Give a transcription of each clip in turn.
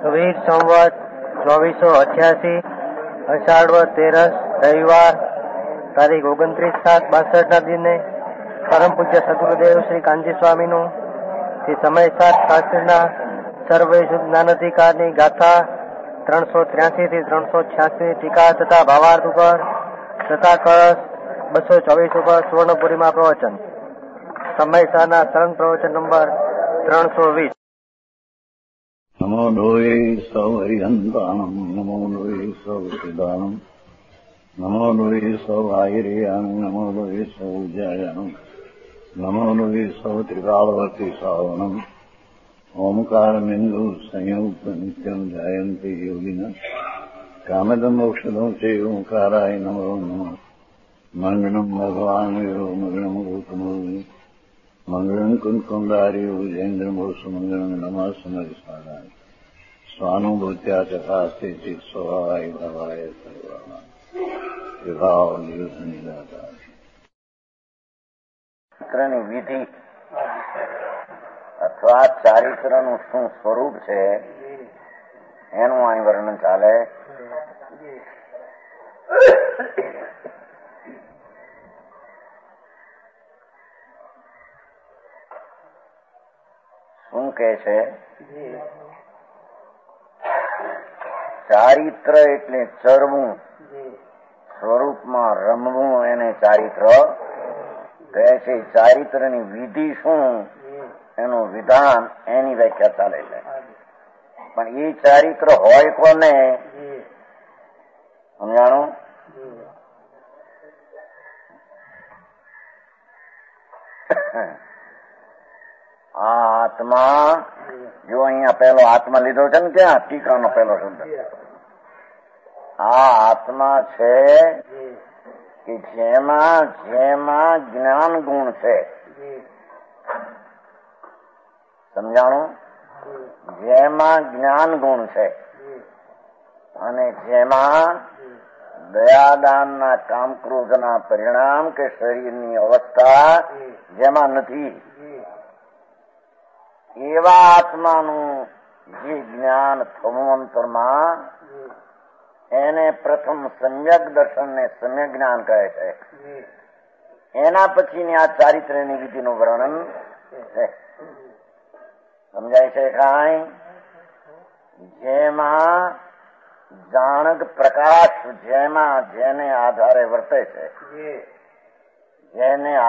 વીર સંવત 2488 અષાઢ 13 રવિવાર તારીખ 29/7/62 દિને પરમ પૂજ્ય સદગુરુદેવ શ્રી કાનજી સ્વામીનું શ્રી સમય સાત શાસ્ત્રીના સર્વે શુદ્ધ જ્ઞાનાધિકારની ગાથા 383 થી 386 ટીકા તથા ભાવાર્થ ઉપર તથા કળશ 224 ઉપર સુવર્ણપુરીમાં પ્રવચન. સમય સારના સરંગ પ્રવચન નંબર 320. નમો લોહે સૌ હરિહંતાણમ નમો લોહે સૌ સિદાનમ નમો લોહે સૌ આયર્યાન નમો લોહે સૌ જયાનમ નમો લોહે સૌ ત્રિકાળવતી સાવનમ ઓમકાર બિંદુ સંયુક્ત નિત્યમ જાયંતિ યોગિના કામદમ મોક્ષદમ સે ઓંકારાય નમો નમઃ. મંગળમ ભગવાન વીરો મંગળમ ગૌતમો મંગળમ કુંકુંડાર્યો જૈન્દ્રમોષ મંગળમ નમઃ સમરિસાદાય સ્વાનુભૂત્યા ચકાસ્તે ચિત સ્વભાવાય ભવાય સર્વમાં વિભાવ નિયુદ્ધની દાતા. ચારિત્રની વિધિ અથવા ચારિત્રનું શું સ્વરૂપ છે એનું અહીં વર્ણન ચાલે. શું કે છે? ચારિત્ર એટલે ચરવું, સ્વરૂપમાં રમવું, એને ચારિત્ર કહે છે. ચારિત્રની વિધિ શું, એનું વિધાન, એની વ્યાખ્યા ચાલે છે. પણ એ ચારિત્ર હોય કોને સમજાણું? આ આત્મા, જો અહીંયા પેલો આત્મા લીધો છે ને, ક્યાં ટીકાનો પેલો શબ્દ, આ આત્મા છે કે જેમાં જ્ઞાન ગુણ છે. સમજાણું? જેમાં જ્ઞાન ગુણ છે અને જેમાં દયાદાનના કામક્રોધના પરિણામ કે શરીરની અવસ્થા જેમાં નથી, એવા આત્માનું જે જ્ઞાન થવું અંતરમાં, એને પ્રથમ સમ્યક દર્શન ને સમ્યક જ્ઞાન કહે છે. એના પછીની આ ચારિત્ર્યની વિધિનું વર્ણન છે. સમજાય છે કાંઈ? જેમાં જાણક પ્રકાશ, જેમાં જેને આધારે વર્તે છે, જેને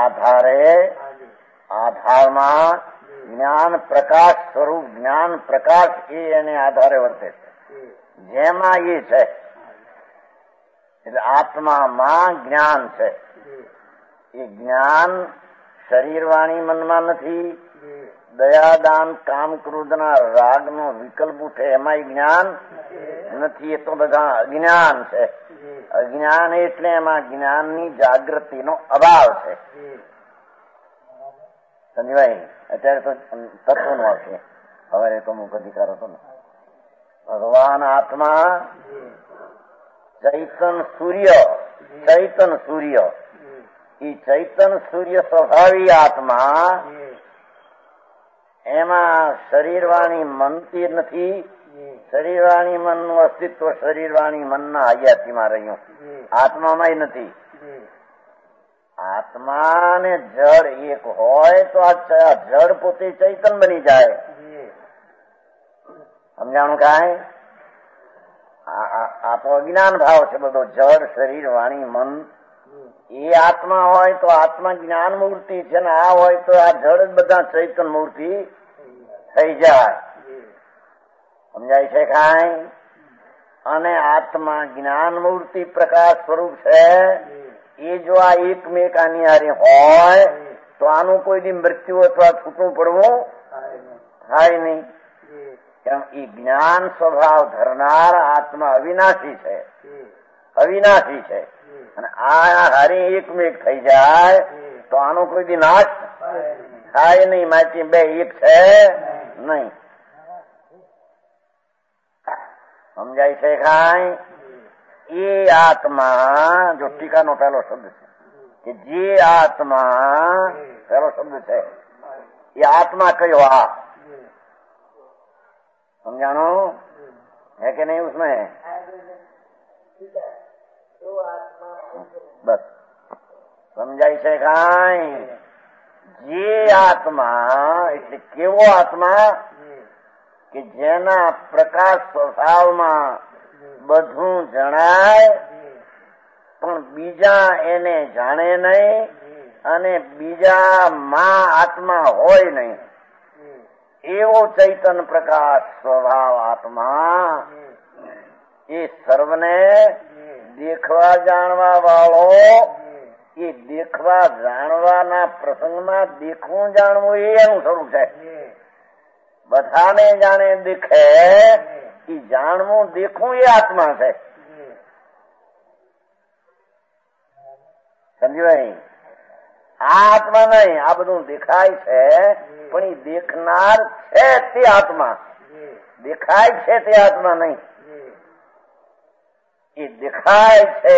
આધારમાં જ્ઞાન પ્રકાશ સ્વરૂપ જ્ઞાન પ્રકાશ, એ એને આધારે વર્તે છે. જેમાં એ છે એટલે આત્મામાં જ્ઞાન છે. એ જ્ઞાન શરીર વાણી મનમાં નથી. દયાદાન કામ ક્રોધના રાગનો વિકલ્પ ઉઠે એમાં જ્ઞાન નથી. એ તો બધા અજ્ઞાન છે. અજ્ઞાન એટલે એમાં જ્ઞાનની જાગૃતિનો અભાવ છે. સમજવાય? અત્યારે તો તત્વનું આવશે. હવે તો મુખ અધિકાર હતો ને. ભગવાન આત્મા ચૈતન સૂર્ય એ ચૈતન સૂર્ય સ્વભાવી આત્મા, એમાં શરીરવાણી મનથી નથી. શરીરવાણી મનનું અસ્તિત્વ શરીરવાણી મનના હયાતીમાં રહ્યું, આત્મામાં નથી. આત્મા ને જળ એક હોય તો આ જળ પોતે ચૈતન બની જાય. સમજાણું કાંઈ? આ તો અજ્ઞાન ભાવ છે બધો. જળ શરીર વાણી મન એ આત્મા હોય તો આત્મા જ્ઞાન મૂર્તિ છે ને, આ હોય તો આ જળ જ બધા ચૈતન મૂર્તિ થઈ જાય. સમજાય છે કાંઈ? અને આત્મા જ્ઞાન મૂર્તિ પ્રકાશ સ્વરૂપ છે. એ જો આ એકમેક આની હારે હોય તો આનું કોઈ દી મૃત્યુ અથવા છૂટું પડવું થાય નહીં. કેમ? એ જ્ઞાન સ્વભાવ ધરનાર આત્મા અવિનાશી છે. અને આ હારે એકમેક થઈ જાય તો આનો કોઈ દી નાશ થાય નહીં. માટે બે એક છે નહીં. સમજાય છે કાંઈ? એ આત્મા, જો ટીકાનો પહેલો શબ્દ છે કે જે આત્મા, પહેલો શબ્દ છે એ આત્મા કયો? આ સમજાણું? है कि नहीं उसमें? बस સમજાય છે કાંઈ? જે આત્મા એટલે કેવો આત્મા કે જેના પ્રકાશ સ્વભાવમાં બધું જણાય પણ બીજા એને જાણે નહીં અને બીજામાં આત્મા હોય નહીં, એવો ચૈતન પ્રકાશ સ્વભાવ આત્મા એ સર્વને દેખવા જાણવા વાળો, એ દેખવા જાણવાના પ્રસંગમાં દેખવું જાણવું એ એનું સ્વરૂપ છે. બધાને જાણે દેખે એ જાણવું દેખવું એ આત્મા છે. સમજ્યું? આ આત્મા નહીં, આ બધું દેખાય છે પણ એ દેખનાર છે તે આત્મા, દેખાય છે તે આત્મા નહીં. એ દેખાય છે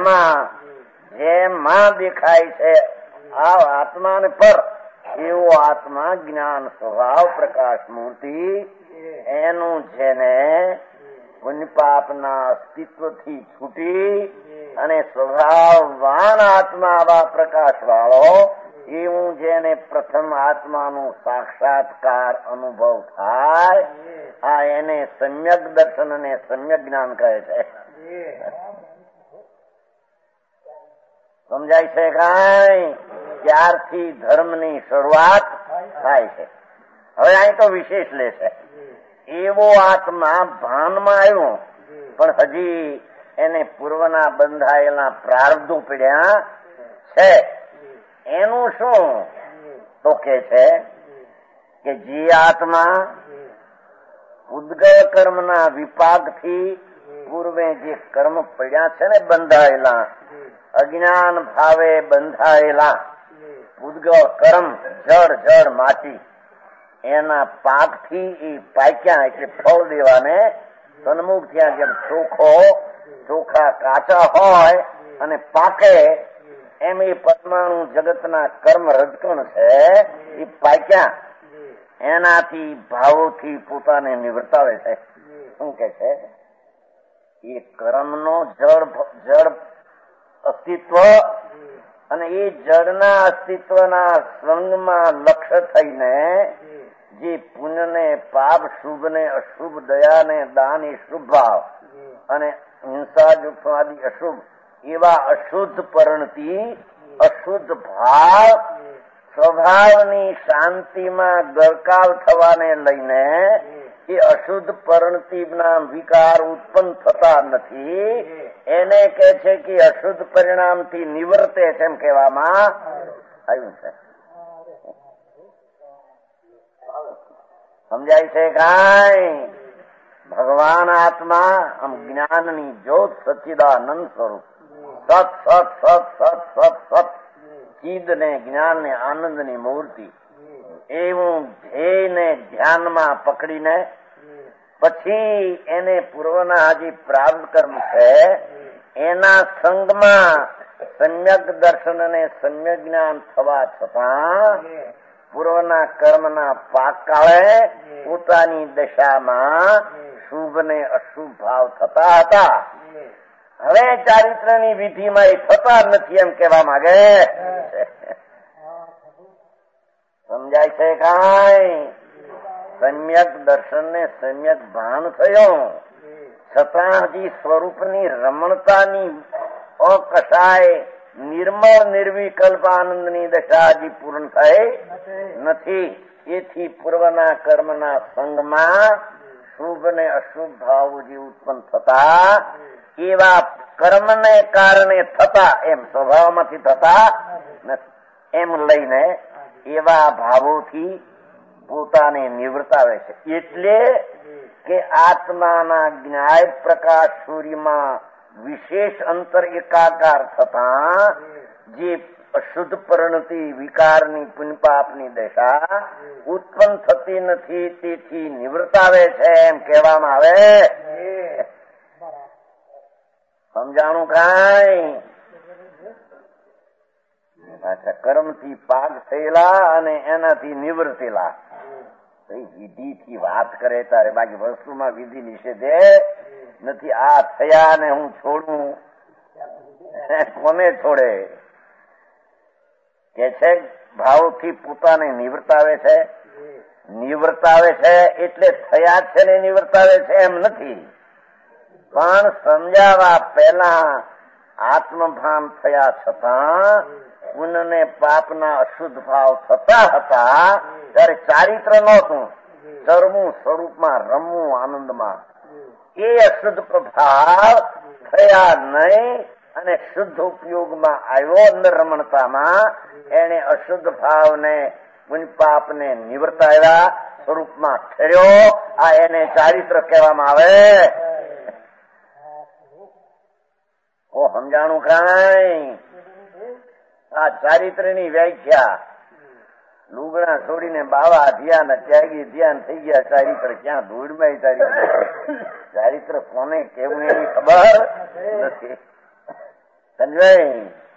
જેમાં દેખાય છે આ આત્માને પર એવો આત્મા જ્ઞાન સ્વભાવ પ્રકાશ મૂર્તિ એનું જેને પુણ્ય પાપના અસ્તિત્વથી છૂટી અને સ્વભાવવાન આત્મા આવા પ્રકાશ વાળો એવું જેને પ્રથમ આત્માનું સાક્ષાત્કાર અનુભવ થાય આ એને સમ્યક દર્શન અને સમ્યક જ્ઞાન કહે છે. સમજાય છે કાંઈ? ત્યારથી ધર્મની શરૂઆત થાય છે. હવે અહીં તો વિશેષ લે છે. એવો આત્મા ભાનમાં આવ્યો પણ હજી એને પૂર્વના બંધાયેલા પ્રારબ્ધો પડ્યા છે. એનું શું તો કે છે કે જે આત્મા ઉદ્ગલ કર્મના વિપાકથી પૂર્વે જે કર્મ પડ્યા છે ને બંધાયેલા, અજ્ઞાન ભાવે બંધાયેલા ઉદ્ગલ કર્મ જળ માટી એના પાકથી એ પાક્યા એટલે ફળ દેવાને સન્મુખ થયા. જેમ ચોખા કાચા હોય અને પાકે એમ એ પરમાણુ જગતના કર્મ રજકણ છે એ પાક્યા, એનાથી ભાવોથી પોતાને નિવર્તાવે છે. શું કે છે? એ કર્મનો જળ અસ્તિત્વ અને એ જળના અસ્તિત્વના સંગમાં લક્ષ્ય થઈને જે પુણ્ય ને પાપ, શુભ ને અશુભ, દયા ને દાન એ શુભ ભાવ અને હિંસા આદિ અશુભ એવા અશુદ્ધ પરિણતિ અશુદ્ધ ભાવ સ્વભાવની શાંતિમાં ગરકાવ થવાને લઈને એ અશુદ્ધ પરિણતિના વિકાર ઉત્પન્ન થતા નથી. એને કે છે કે અશુદ્ધ પરિણામથી નિવર્તે છે એમ કહેવામાં આવ્યું છે. સમજાય છે કાંઈ? ભગવાન આત્મા આમ જ્ઞાનની જ્યોત સચ્ચિદાનંદ સ્વરૂપ સત સત સત સત સત સત ચિદ ને જ્ઞાન ને આનંદ ની મૂર્તિ એવું ધ્યેયને ધ્યાનમાં પકડીને પછી એને પૂર્વના હજી પ્રાપ્ત કર્મ છે એના સંગમાં સમ્યક દર્શન અને સમ્યક જ્ઞાન થવા છતાં પૂર્વના કર્મના પાક કાળે પોતાની દશામાં શુભ ને અશુભ ભાવ થતા હતા. હવે ચારિત્રની વિધિમાં એ થતા નથી એમ કહેવા માંગે. સમજાય છે કાંઈ? સમ્યક દર્શન ને સમ્યક ભાન થયો છતાં હજી સ્વરૂપની રમણતાની અકસાય નિર્મળ નિર્વિકલ્પ આનંદની દશા હજી પૂર્ણ થઈ નથી. એથી પૂર્વના કર્મના સંગમાં શુભ ને અશુભ ભાવ જે ઉત્પન્ન થતા એવા કર્મને કારણે થતા એમ સ્વભાવમાંથી થતા નથી એમ લઈને એવા ભાવોથી પોતાને નિવૃત્તાવે છે. એટલે કે આત્માના જ્ઞાય પ્રકાશ સૂર્યમાં વિશેષ અંતર એકાકાર થતા જે અશુદ્ધ પરિણતિ વિકારની પુણ્યપાપની દશા ઉત્પન્ન થતી નથી તેથી નિવૃત્તાવે છે એમ કહેવામાં આવે. સમજાણું કાંઈ? પાછા કર્મથી પાક થયેલા અને એનાથી નિવૃત્તેલા વિધિથી વાત કરે તારે, બાકી વસ્તુમાં વિધિ નિષેધે નથી. આ થયા ને હું છોડું, કોને છોડે? કે છે ભાવથી પોતાને નિવર્તાવે છે. નિવર્તાવે છે એટલે થયા જ છે ને નિવર્તાવે છે એમ નથી, પણ સમજાવવા પહેલા આત્મભાન થયા છતાં પુણ્ય ને પાપના અશુદ્ધ ભાવ થતા હતા ત્યારે ચારિત્ર નહોતું, ચરમું સ્વરૂપમાં રમવું આનંદમાં. એ અશુદ્ધ પ્રભાવ થયા નહીં અને શુદ્ધ ઉપયોગમાં આવ્યો અંદર રમણતામાં. એને અશુદ્ધ ભાવને પુણ્ય પાપને નિવર્તાવ્યા સ્વરૂપમાં ઠર્યો. આ એને ચારિત્ર કહેવામાં આવે. ઓ સમજાણું કાંઈ? આ ચારિત્રની વ્યાખ્યા લુગડા છોડીને બાવા ધ્યાન ત્યાગી ધ્યાન થઈ ગયા. ચારિત્ર ક્યાં ધૂળમાં? ચારિત્ર કોને કેવું એની ખબર નથી. સમજાય?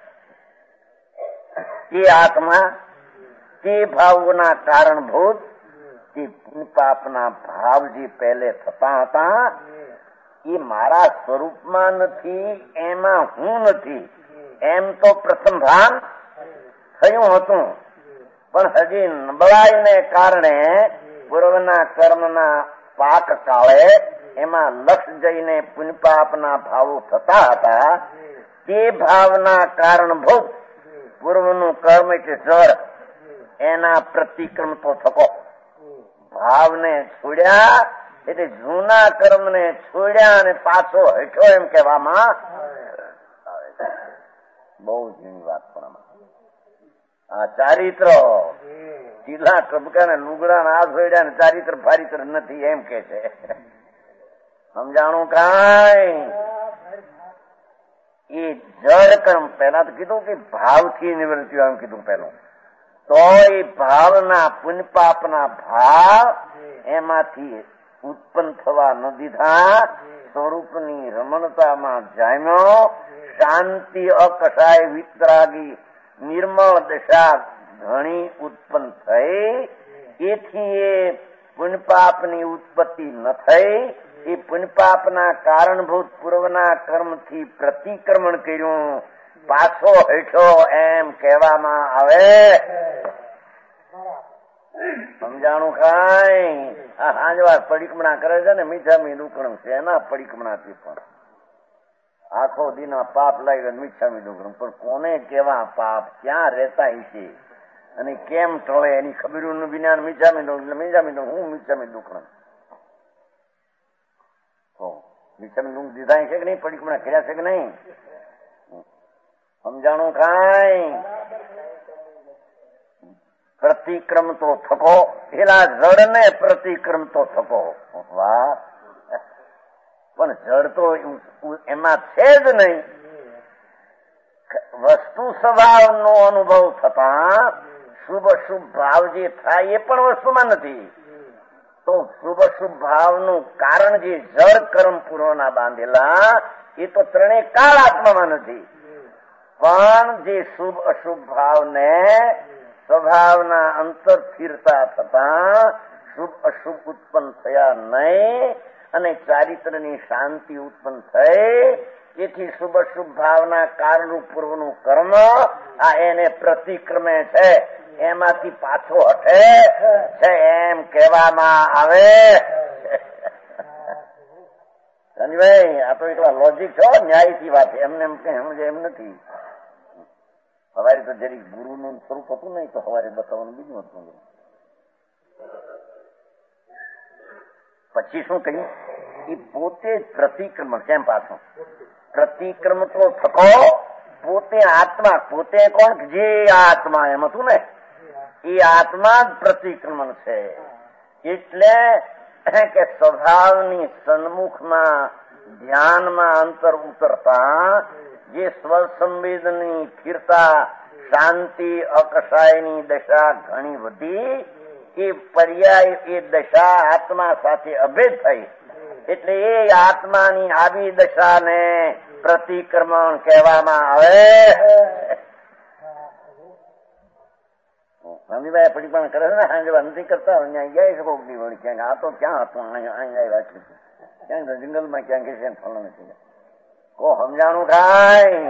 તે આત્મા તે ભાવના કારણભૂત તે પાપના ભાવ જે પહેલે થતા હતા એ મારા સ્વરૂપમાં નથી, એમાં હું નથી એમ તો પ્રથમ ભાન થયું હતું. પણ હજી નબળાઈને કારણે પૂર્વના કર્મના પાક કાળે એમાં લક્ષ જઈને પુણ્યપાપના ભાવો થતા હતા. તે ભાવના કારણભૂત પૂર્વનું કર્મ એટલે જળ, એના પ્રતિક્રમ તો થકો. ભાવને છોડ્યા એટલે જૂના કર્મને છોડ્યા અને પાછો હટ્યો એમ કહેવામાં બહુ ઝીણી વાત. પણ આ ચારિત્ર ઢીલા ટબકા ને લુગડા ને આ છોડ્યા ને ચારિત્ર ફારિત્ર નથી એમ કે છે. સમજાણું કાંઈ? એ જળ કર્મ પહેલા તો કીધું કે ભાવથી નિવૃત્તિ એમ કીધું પેલું. તો એ ભાવના પુણ્યપાપના ભાવ એમાંથી ઉત્પન્ન થવા ન દીધા. સ્વરૂપની રમણતામાં જામ્યો. શાંતિ અકસાય વિતરાગી નિર્મળ દશા ઘણી ઉત્પન્ન થઈ. એથી એ પુણ્યપાપની ઉત્પત્તિ ન થઈ. એ પુણ્યપાપના કારણભૂત પૂર્વના કર્મથી પ્રતિક્રમણ કર્યું, પાછો હેઠો એમ કહેવામાં આવે. સમજાણું કાંઈ? આ હાંજવાર પડીકમણા કરે છે ને મીઠા મીઠું છે એના પડીકમણાથી પણ આખો દીના પાપ લાગ્યો મીઠા મીઠું. પણ કોને કેવા પાપ ક્યાં રહેતા હશે અને કેમ ટળે એની ખબર વિના મીઠા મીઠું એટલે મીઠા મીઠું હું મીઠા મીઠું મીઠા મીઠું દીધા છે કે નહીં? પડીકમણા કર્યા છે કે નહીં? સમજાણું કાંઈ? પ્રતિક્રમ તો થકો. પેલા જળ ને પ્રતિક્રમ તો થકો. વાહ! પણ જળ તો એમાં છે જ નહીં. વસ્તુ સ્વભાવનો અનુભવ થતા શુભ અશુભ ભાવ જે થાય એ પણ વસ્તુમાં નથી. તો શુભ અશુભ ભાવનું કારણ જે જળ કર્મ પૂર્વના બાંધેલા એ તો ત્રણેય કાળ આત્મામાં નથી. પણ જે શુભ અશુભ ભાવને સ્વભાવના અંતર સ્થિરતા થતા શુભ અશુભ ઉત્પન્ન થયા નહીં અને ચારિત્રની શાંતિ ઉત્પન્ન થઈ. તેથી શુભ અશુભ ભાવના કારણરૂપ પૂર્વનું કર્મ આ એને પ્રતિક્રમે છે, એમાંથી પાછો હટે છે એમ કહેવામાં આવે. સંજયભાઈ, આ તો એકલા લોજિક છો, ન્યાયથી વાત. એમને એમ કઈ સમજે એમ નથી. સવારે તો જરી ગુરુનું સ્વરૂપ હતું નહીં તો સવારે બતાવવાનું બીજું હતું. પછી શું કહ્યું? એ પોતે જ પ્રતિક્રમણ. કેમ પાછું પ્રતિક્રમ તો થકો? પોતે આત્મા, પોતે કોણ? જે આત્મા એમ હતું ને, એ આત્મા જ પ્રતિક્રમણ છે. એટલે કે સ્વભાવની સન્મુખમાં ધ્યાનમાં અંતર ઉતરતા જે સ્વસંવેદની સ્થિરતા શાંતિ અકસાયની દશા ઘણી વધી, એ પર્યાય એ દશા આત્મા સાથે અભેદ થઈ. એટલે એ આત્માની આવી દશાને પ્રતિક્રમણ કહેવામાં આવે. સ્વામીભાઈ પડી પણ કરે ને સાંજે નથી કરતા અહીંયા ગયા શકો વળી ક્યાંક આ તો ક્યાં હતું અહીંયા રાખ્યું ક્યાંક જંગલમાં ક્યાંક છે ફળ નથી કો સમજાણું ખાય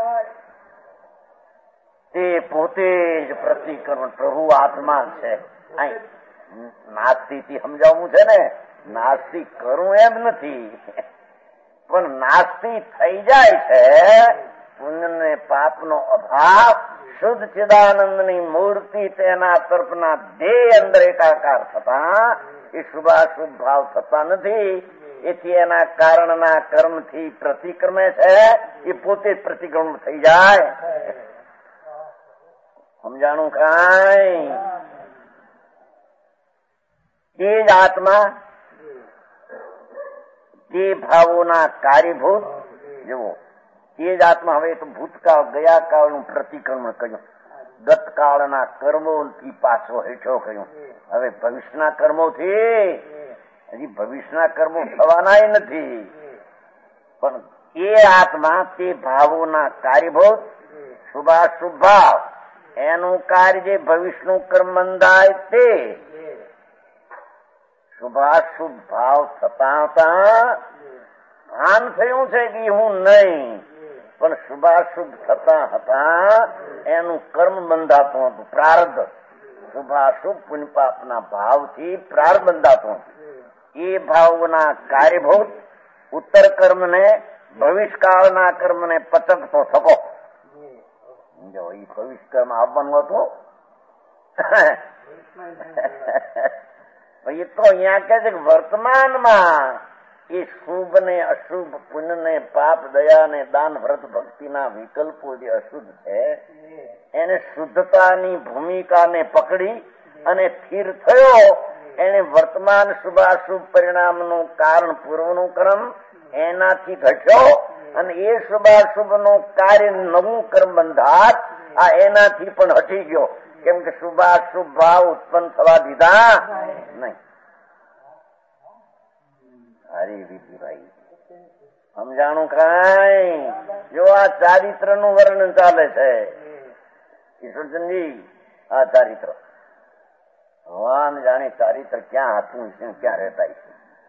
તે પોતે જ પ્રતિક્રમણ પ્રભુ આત્મા છે. નાસ્તી થી સમજાવવું છે ને, નાસ્તી કરું એમ નથી, પણ નાસ્તી થઈ જાય છે. પુણ્ય ને પાપ નો અભાવ, શુદ્ધ ચિદાનંદની મૂર્તિ તેના તરફના દેહ અંદર એકાકાર થતા એ શુભાશુભ ભાવ થતા નથી. એથી એના કારણના કર્મથી પ્રતિક્રમે છે, એ પોતે જ પ્રતિક્રમણ થઈ જાય. સમજાણું કાંઈ? તે જ આત્મા તે ભાવોના કાર્યભૂત જુઓ, તે જ આત્મા હવે તો ભૂતકાળ ગયા કાળનું પ્રતિક્રમણ કર્યું, ગતકાળના કર્મોથી પાછો હેઠો કર્યું. હવે ભવિષ્યના કર્મોથી હજી ભવિષ્યના કર્મો થવાના નથી, પણ એ આત્મા તે ભાવોના કાર્યભૂત શુભાશુભ ભાવ એનું કાર્ય જે ભવિષ્યનું કર્મ બંધાય તે શુભાશુભ ભાવ થતા હતા ભાન થયું છે કે હું નહીં, પણ શુભાશુભ થતા હતા એનું કર્મ બંધાતું હતું. પ્રારબ્ધ શુભાશુભ પુણ્ય પાપના ભાવથી પ્રારબ્ધ બંધાતું હતું. એ ભાવના કાર્યભૂત ઉત્તર કર્મને ભવિષ્યકાળના કર્મને પચકતો થકો. જો એ ભવિષ્ય કર્મ આવવાનું હતું. એ તો અહીંયા કે છે કે વર્તમાનમાં એ શુભ ને અશુભ, પુણ્ય ને પાપ, દયા ને દાન, વ્રત ભક્તિના વિકલ્પો જે અશુદ્ધ છે એને શુદ્ધતાની ભૂમિકાને પકડી અને સ્થિર થયો. એને વર્તમાન શુભાશુભ પરિણામનું કારણ પૂર્વનું કર્મ એનાથી ઘટ્યો અને એ શુભાશુભનું કાર્ય નવું કર્મ બંધાત આ એનાથી પણ હટી ગયો. કેમ કે શુભાશુભ ભાવ ઉત્પન્ન થવા દીધા નહીં. હરી વિધિભાઈ સમજાણું કાંઈ? જો આ ચારિત્ર નું વર્ણન ચાલે છે ઈશ્વરચંદજી, આ ચારિત્ર ભગવાન જાણે ચારિત્ર ક્યાં હતું છે, ક્યાં રહેતા છે.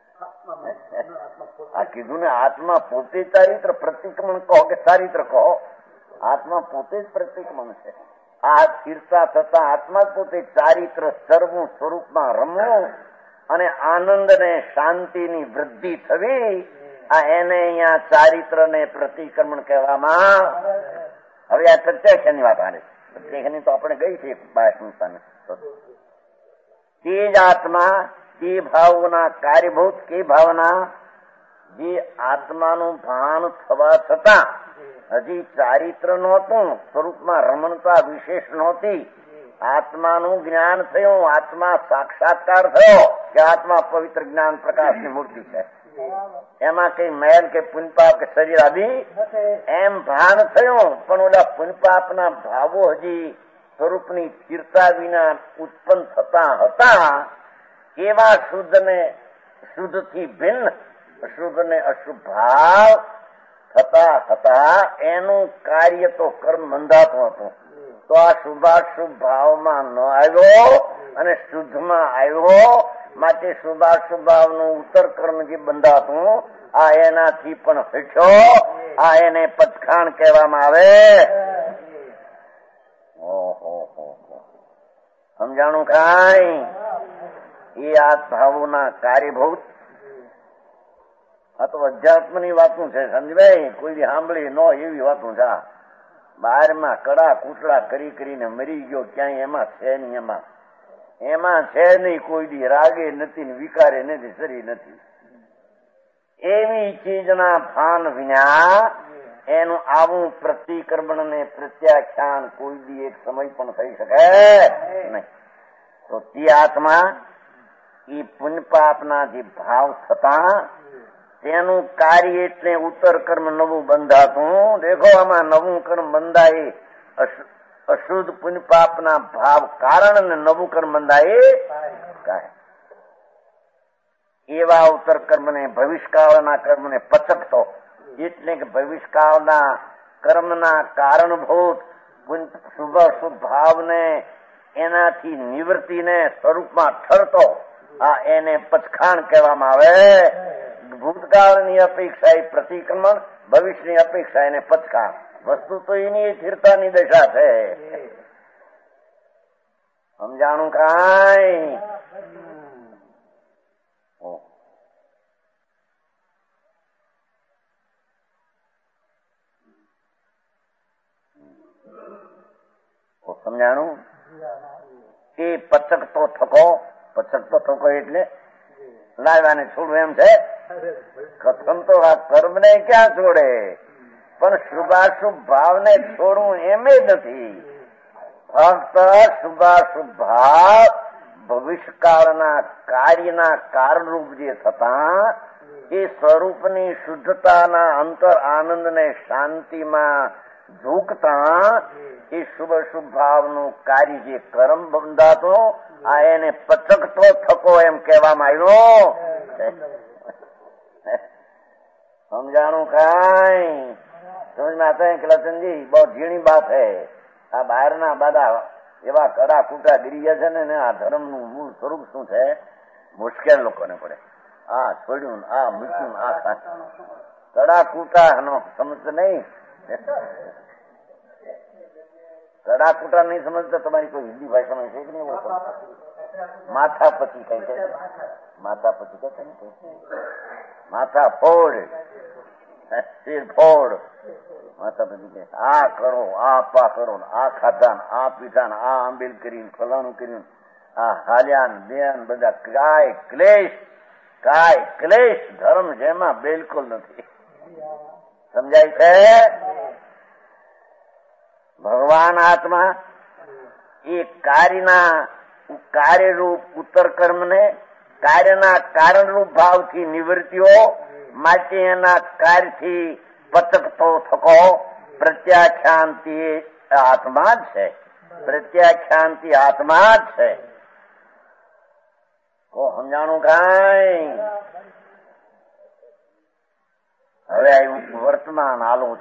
આ કીધું ને આત્મા પોતે ચારિત્ર પ્રતિક્રમણ કહો કે ચારિત્ર કહો, આત્મા પોતે જ પ્રતિક્રમણ છે. આ સ્થિરતા થતા આત્મા પોતે ચારિત્ર સર્વનું સ્વરૂપમાં રમવું અને આનંદ ને શાંતિની વૃદ્ધિ થવી, આ એને અહીંયા ચારિત્ર ને પ્રતિક્રમણ કહેવામાં. હવે આ પ્રત્યક્ષની વાત આવે છે, પ્રત્યક્ષની તો આપણે ગઈ છે બાહ્યતાને. તે જ આત્મા તે ભાવના કાર્યભૂત કે ભાવના જે આત્માનું ભાન થવા છતાં હજી ચારિત્ર નહોતું, સ્વરૂપમાં રમણતા વિશેષ નહોતી. આત્માનું જ્ઞાન થયું, આત્મા સાક્ષાત્કાર થયો કે આત્મા પવિત્ર જ્ઞાન પ્રકાશની મૂર્તિ છે, એમાં કઈ મેલ કે પુણ્યપાપ કે શરીર આદિ એમ ભાન થયું. પણ ઓલા પુણ્યપાપના ભાવો હજી સ્વરૂપની સ્થિરતા વિના ઉત્પન્ન થતા હતા. એવા શુદ્ધ ને શુદ્ધથી ભિન્ન અશુદ્ધ ને અશુભ ભાવ થતા હતા એનું કાર્ય તો કર્મ બંધાતું હતું. તો આ શુભાશુભ ભાવમાં ન આવ્યો અને શુદ્ધમાં આવ્યો, માટે શુભાશુભ ભાવનું ઉત્તર કર્મ જે બંધાતું આ એનાથી પણ હટ્યો. આ એને પચખાણ કહેવામાં આવે. સમજાણું કાંઈ? એ આ ભાવોના કાર્યભૂત. આ તો અધ્યાત્મની વાતું છે સમજભાઈ, કોઈ સાંભળી ન એવી વાતું છે. બહારમાં કડા કૂટડા કરી કરીને મરી ગયો, ક્યાંય એમાં છે નહીં, એમાં છે નહીં કોઈ દી, રાગે નથી ને વિકારે નથી, શરી નથી. એવી ચીજના ભાન વિના એનું આવું પ્રતિક્રમણ ને પ્રત્યાખ્યાન કોઈ દી એક સમય પણ થઈ શકે નહીં. તો તે આત્મા એ પુણ્ય પાપના જે ભાવ થતા તેનું કાર્ય એટલે ઉત્તર કર્મ નવું બંધાતું. દેખો આમાં નવું કર્મ બંધાય અશુદ્ધ પુણ્ય પાપના ભાવ કારણ ને નવું કર્મ બંધાય એવા ઉત્તર કર્મને ભવિષ્યકાળના કર્મને પચકતો. એટલે કે ભવિષ્યકાળના કર્મના કારણભૂત શુભ અશુભ ભાવને એનાથી નિવૃત્તિને સ્વરૂપમાં ઠરતો આ એને પચખાણ કહેવામાં આવે. ભૂતકાળની અપેક્ષા એ પ્રતિક્રમણ, ભવિષ્યની અપેક્ષા એને પચખાણ. વસ્તુ તો એની સ્થિરતાની દશા છે. સમજાણું કાંઈ? સમજાણું? એ પચકતો થકો એટલે લાવવાને છોડવું એમ છે. કથન તો આ કર્મને ક્યાં છોડે, પણ શુભાશુભ ભાવને છોડવું એમ નથી. ફક્ત શુભાશુભ ભાવ ભવિષ્યકાળના કાર્યના કારણરૂપ જે થતા એ સ્વરૂપની શુદ્ધતાના અંતર આનંદને શાંતિમાં ઝૂકતા એ શુભ શુભ ભાવનું કાર્ય જે કર્મ બંધાતો આ એને પચકતો થકો એમ કહેવામાં આવ્યો. સમજાણું કાંઈ? સમજમાં आता है कि लचनजी બહુ ઝીણી બાત હૈ. આ બહારના બધા એવા કડા કૂટા ગીરી છે ને આ ધર્મનું મૂળ સ્વરૂપ શું છે મુશ્કેલ લોકોને પડે. આ છોડ્યું, આ મૂક્યું, આ કડા કૂટા સમજતો નહીં. કડા કૂટા નહીં સમજતા તમારી કોઈ હિન્દી ભાષામાં છે કે નહીં? માથાપતિ કઈ છે? માથાપતિ કહે છે ને, માથા ફોડ, શિર ફોડ. માથાપતિ કહે આ કરો, આ પા કરો, આ ખાધા, આ પીધા, આ આંબેલ કરીને ફલાણું કર્યું, આ હાલ્યા બેન બધા કાય ક્લેશ ધર્મ જેમાં બિલકુલ નથી. સમજાય છે? ભગવાન આત્મા એ કાર્યરૂપ ઉત્તર કર્મને કાર્યના કારણરૂપ ભાવથી નિવૃત્તિઓ માટે એના કાર્યથી પચકતો થકો પ્રત્યાખ્યાંતિ આત્મા જ છે. પ્રત્યાખ્યાંતિ આત્મા જ છે. સમજાણું કાંઈ? હવે આવ્યું વર્તમાન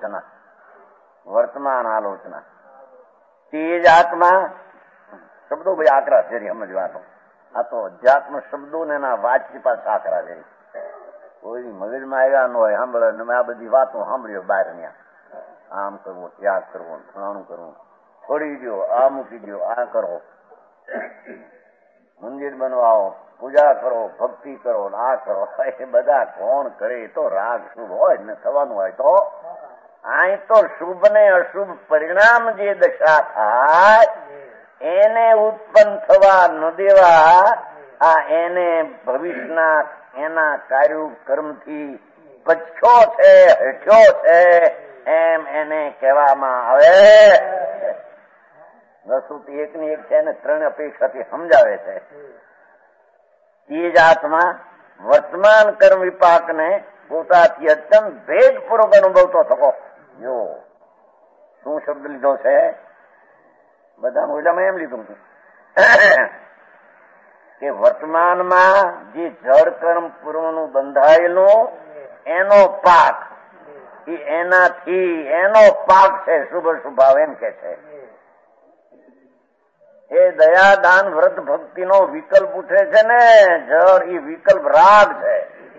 આલોચના. તે જ આત્મા શબ્દો ભાઈ આકરા છે સમજવાનો. આ તો અધ્યાત્મ શબ્દો ને એના વાતચી પાછા આકરા છે. કોઈ મગજમાં આવ્યા ન હોય સાંભળે આ બધી વાતો સાંભળ્યો બહાર ત્યાં આમ કરવું, ત્યાગ કરવો, ફલાણું કરવું, છોડી દો, આ મૂકી દો, આ કરો, મંદિર બનવાઓ, પૂજા કરો, ભક્તિ કરો, આ કરો. એ બધા કોણ કરે? તો રાગ શુભ હોય ને થવાનું હોય તો અહીં તો શુભ ને અશુભ પરિણામ જે દશા થાય એને ઉત્પન્ન થવા ન દેવા. આ એને ભવિષ્યના એના કાર્ય કર્મથી પછ્યો છે, હટ્યો છે એમ એને કહેવામાં આવે. વસ્તુ એકની એક છે ને ત્રણ અપેક્ષાથી સમજાવે છે. તે જ આત્મા વર્તમાન કર્મ વિપાકને પોતાથી અત્યંત ભેદપૂર્વક અનુભવતો થકો. જો શું શબ્દ લીધો છે? બધા મોજામાં એમ લીધું કે વર્તમાનમાં જે જળ કર્મ પૂર્વનું બંધાયેલું એનો પાક એનો પાક છે શુભ શુભાવ એમ કે છે. એ દયા દાન વ્રત ભક્તિ નો વિકલ્પ ઉઠે છે ને જળ, એ વિકલ્પ રાગ છે.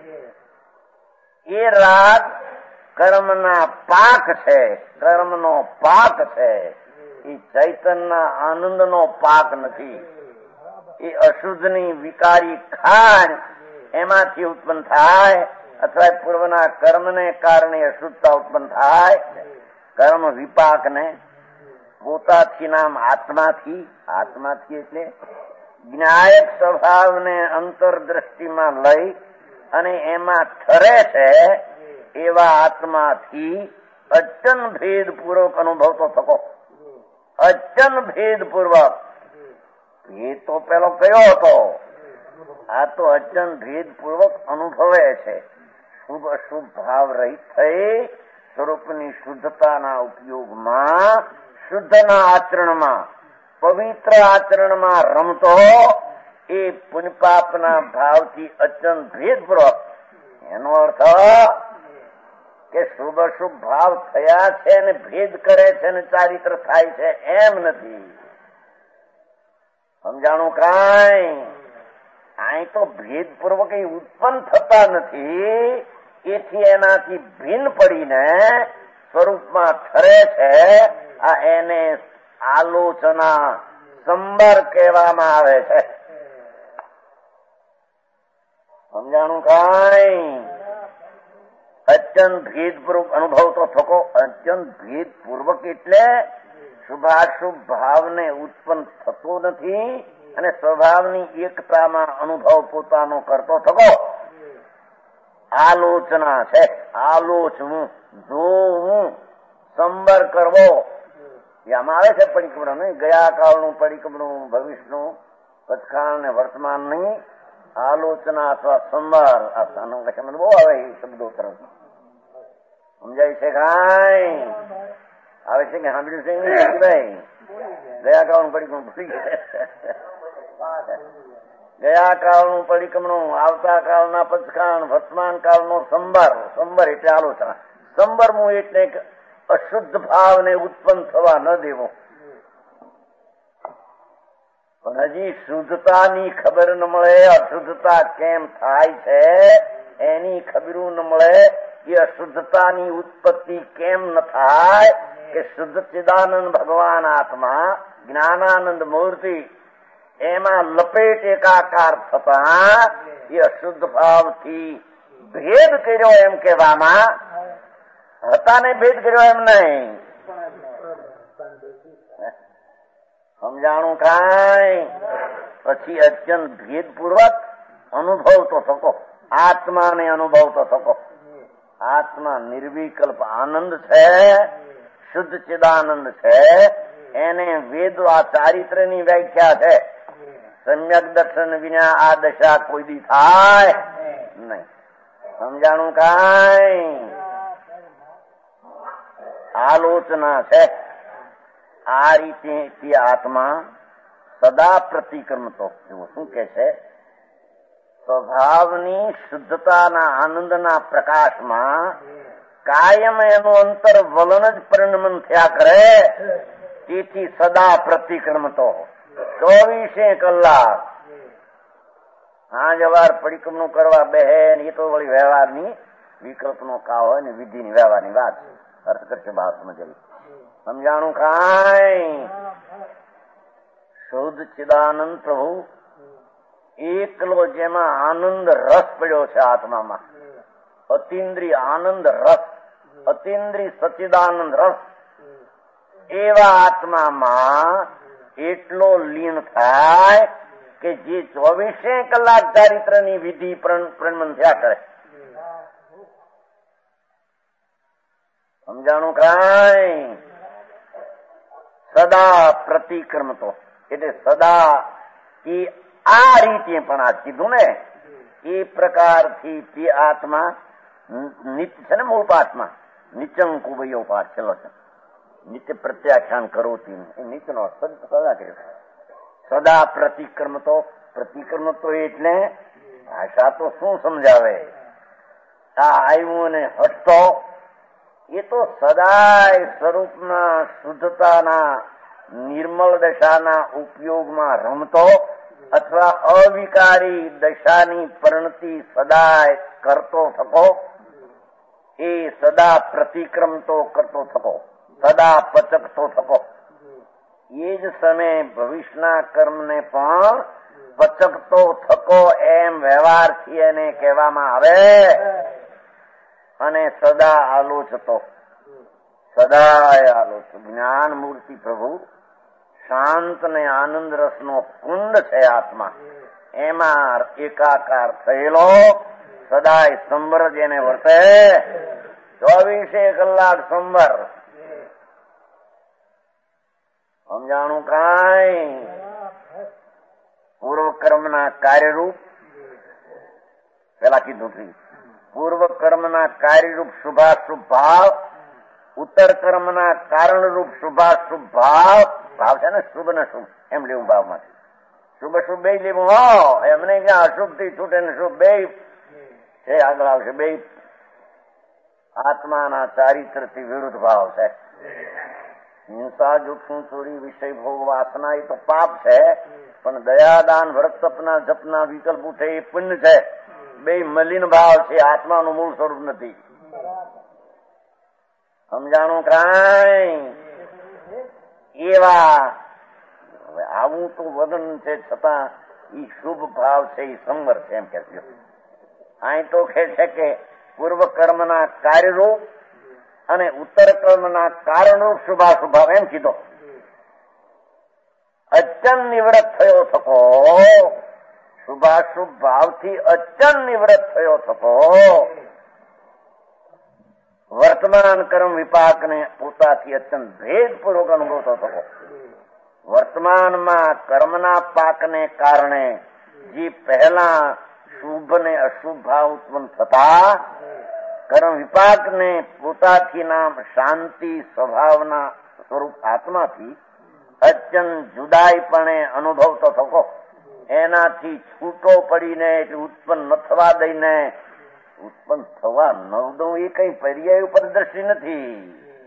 એ રાગ કર્મના પાક છે, કર્મનો પાક છે. એ ચૈતનના આનંદનો પાક નથી. એ અશુદ્ધની વિકારી ખાણ એમાંથી ઉત્પન્ન થાય અથવા પૂર્વના કર્મને કારણે અશુદ્ધતા ઉત્પન્ન થાય. કર્મ વિપાકને પોતાથી નામ આત્માથી એટલે જ્ઞાયક સ્વભાવને અંતરદ્રષ્ટિમાં લઈ અને એમાં ઠરે છે એવા આત્માથી અચન ભેદપૂર્વક અનુભવતો થકો. અચન ભેદપૂર્વક. ભેદ તો પેલો કયો હતો? આ તો અચન ભેદપૂર્વક અનુભવે છે. શુભ અશુભ ભાવ રહિત થઈ સ્વરૂપની શુદ્ધતાના ઉપયોગમાં, શુદ્ધના આચરણમાં, પવિત્ર આચરણમાં રમતો એ પુણ્યપાપના ભાવથી અચન ભેદપૂર્વક. એનો અર્થ કે શુભ અશુભ ભાવ થયા છે ને ભેદ કરે છે ને ચારિત્ર થાય છે એમ નથી. સમજાણું કાંઈ? અહીં તો ભેદપૂર્વક ઉત્પન્ન થતા નથી, એથી એનાથી ભિન્ન પડીને સ્વરૂપમાં ઠરે છે. આ એને આલોચના સંબર કહેવામાં આવે છે. સમજાણું કાંઈ? અત્યંત ભેદપૂર્વક અનુભવ તો થકો. અત્યંત ભેદપૂર્વક એટલે શુભાશુભ ભાવને ઉત્પન્ન થતો નથી અને સ્વભાવની એકતામાં અનુભવ પોતાનો કરતો થકો. આલોચના છે. આલોચવું, જોવું, સંબર કરવો. આમાં આવે છે પરિક્રમણ નહીં, ગયા કાળનું પરિક્રમણ, ભવિષ્યનું, ભૂતકાળ ને વર્તમાનની આલોચના અથવા સંબર. આ સ્થાનો બહુ આવે એ શબ્દો તરફ. સમજાય છે કાંઈ? આવે છે કે સાંભળ્યું છે ભાઈ? ગયા કાળનું પરિક્રમણ ભૂલી ગયા કાળનું પરિક્રમણ, આવતા કાળના પચકાળ, વર્તમાન કાળનો સંબર. સંબર એટલે આલોચના. સંબરમું એટલે અશુદ્ધ ભાવને ઉત્પન્ન થવા ન દેવો. પણ હજી શુદ્ધતાની ખબર ન મળે. અશુદ્ધતા કેમ થાય છે એની ખબરું ન મળે. એ અશુદ્ધતાની ઉત્પત્તિ કેમ ન થાય કે શુદ્ધ ચિદાનંદ ભગવાન આત્મા, જ્ઞાનાનંદ મૂર્તિ, એમાં લપેટ એકાકાર થતા એ અશુદ્ધ ભાવથી ભેદ કર્યો એમ કહેવામાં. હતા ને ભેદ કર્યો એમ નહીં. સમજાણું કાંઈ? પછી અત્યંત ભેદપૂર્વક અનુભવ તો થકો. આત્માને અનુભવ તો થકો. આત્મા નિર્વિકલ્પ આનંદ છે, શુદ્ધ ચિદાનંદ છે. એને વેદ આ ચારિત્ર્યની વ્યાખ્યા છે. સમ્યક દર્શન વિના આ દશા કોઈ દી થાય નહીં. સમજાણું કાંઈ? આલોચના છે. આ રીતે આત્મા સદા પ્રતિક્રમતો. શું કે છે? સ્વભાવની શુદ્ધતાના આનંદના પ્રકાશમાં કાયમ એનું અંતર વલન જ પરિણમન થયા કરે. તેથી સદા પ્રતિક્રમતો 24 કલાક સાંજવાર પરિક્રમણ કરવા બેહે. એ તો વળી વ્યવહારની વિકલ્પનો કાળ હોય ને વિધિની વ્યવહારની વાત. અર્થ કરશે ભાવ સમજાવી. સમજાણું કાંઈ? શુદ્ધ ચિદાનંદ પ્રભુ એકલો, જેમાં આનંદ રસ પડ્યો છે આત્મામાં. અતિન્દ્રિય આનંદ રસ, અતિન્દ્રિય સચ્ચિદાનંદ રસ, એવા આત્મામાં એટલો લીન થાય કે જે 24 કલાક ચારિત્રની વિધિ પ્રણમન થયા કરે. સમજાણું કાંઈ? સદા પ્રતિક્રમતો એટલે સદા એ આ રીતે પણ આ કીધું ને એ પ્રકારથી તે આત્મા નિત્ય છે ને. મૂળ પાઠમાં નિત્યં કુબયો પાઠ છેલ્લો છે. નિત્ય પ્રત્યાખ્યાન કરોતી એ નિત્યનો સદા કર્યો. સદા પ્રતિક્રમતો. પ્રતિક્રમતો એટલે ભાષા તો શું સમજાવે? આ આવ્યું અને હટતો એ તો સદાય સ્વરૂપના શુદ્ધતાના નિર્મળ દશાના ઉપયોગમાં રમતો અથવા અવિકારી દશાની પરિણતિ સદાય કરતો થકો. એ સદા પ્રતિક્રમતો કરતો થકો, સદા પચકતો થકો. એ જ સમયે ભવિષ્યના કર્મને પણ પચકતો થકો એમ વ્યવહારથી એને કહેવામાં આવે. અને સદા આલોચતો, સદાય આલોચ. જ્ઞાન મૂર્તિ પ્રભુ શાંત ને આનંદ રસનો કુંડ છે આત્મા. એમાં એકાકાર થયેલો સદાય સંબર જેને વર્તે. 24 કલાક સંબર. સમજાણું કાંઈ? પૂર્વ કર્મના કાર્યરૂપ પેલા કીધું હતું. પૂર્વ કર્મના કાર્યરૂપ શુભાશુભ ભાવ, ઉત્તર કર્મના કારણરૂપ શુભાશુભ ભાવ. ભાવ છે ને શુભ ને શુભ એમ લેવું. ભાવમાંથી શુભ શુભ બે લેવું. એમને ક્યાં અશુભ થી છૂટે ને શુભ બે છે આગળ આવશે. બે આત્માના ચારિત્રથી વિરુદ્ધ ભાવ છે. હિંસા, જુઠ્ઠું, ચોરી, વિષય ભોગ, વાસના એ તો પાપ છે, પણ દયાદાન, વ્રત, તપના, જપના વિકલ્પ ઉઠે એ પુણ્ય છે. બે મલિન ભાવ છે, આત્માનું મૂળ સ્વરૂપ નથી. સમજાણું કાંઈ? એવા આવું તો વદન છે, છતાં ઈ શુભ ભાવ છે, એ સંવર છે એમ કે છે. અહીં તો કહે છે કે પૂર્વ કર્મના કાર્યરૂપ અને ઉત્તર કર્મના કારણરૂપ શુભાશુભાવ એમ કીધો. અચન નિવૃત્ત થયો થકો, શુભાશુભ ભાવથી અચન નિવૃત્ત થયો થકો, વર્તમાન કર્મ વિપાકને પોતાથી અત્યંત ભેદપૂર્વક અનુભવતો થકો. વર્તમાનમાં કર્મના પાકને કારણે જે પહેલા શુભ ને અશુભ ભાવ ઉત્પન્ન થતા, કર્મ વિપાકને પોતાથી નામ શાંતિ સ્વભાવના સ્વરૂપ આત્માથી અત્યંત જુદાઈપણે અનુભવતો થકો. એનાથી છૂટો પડીને ઉત્પન્ન ન થવા દઈને ઉત્પન્ન થવા ન દઉં એ કઈ પર્યાય ઉપર દ્રષ્ટિ નથી.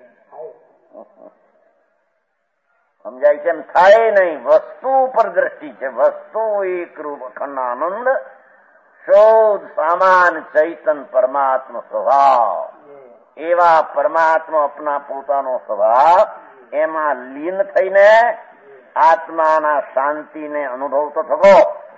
સમજાય છે? એમ થાય નહીં. વસ્તુ ઉપર દ્રષ્ટિ છે. વસ્તુ એકરૂપ અખંડ આનંદ શોધ સામાન ચૈતન પરમાત્મા સ્વભાવ, એવા પરમાત્મા અપના પોતાનો સ્વભાવ એમાં લીન થઈને આત્માના શાંતિને અનુભવતો થકો.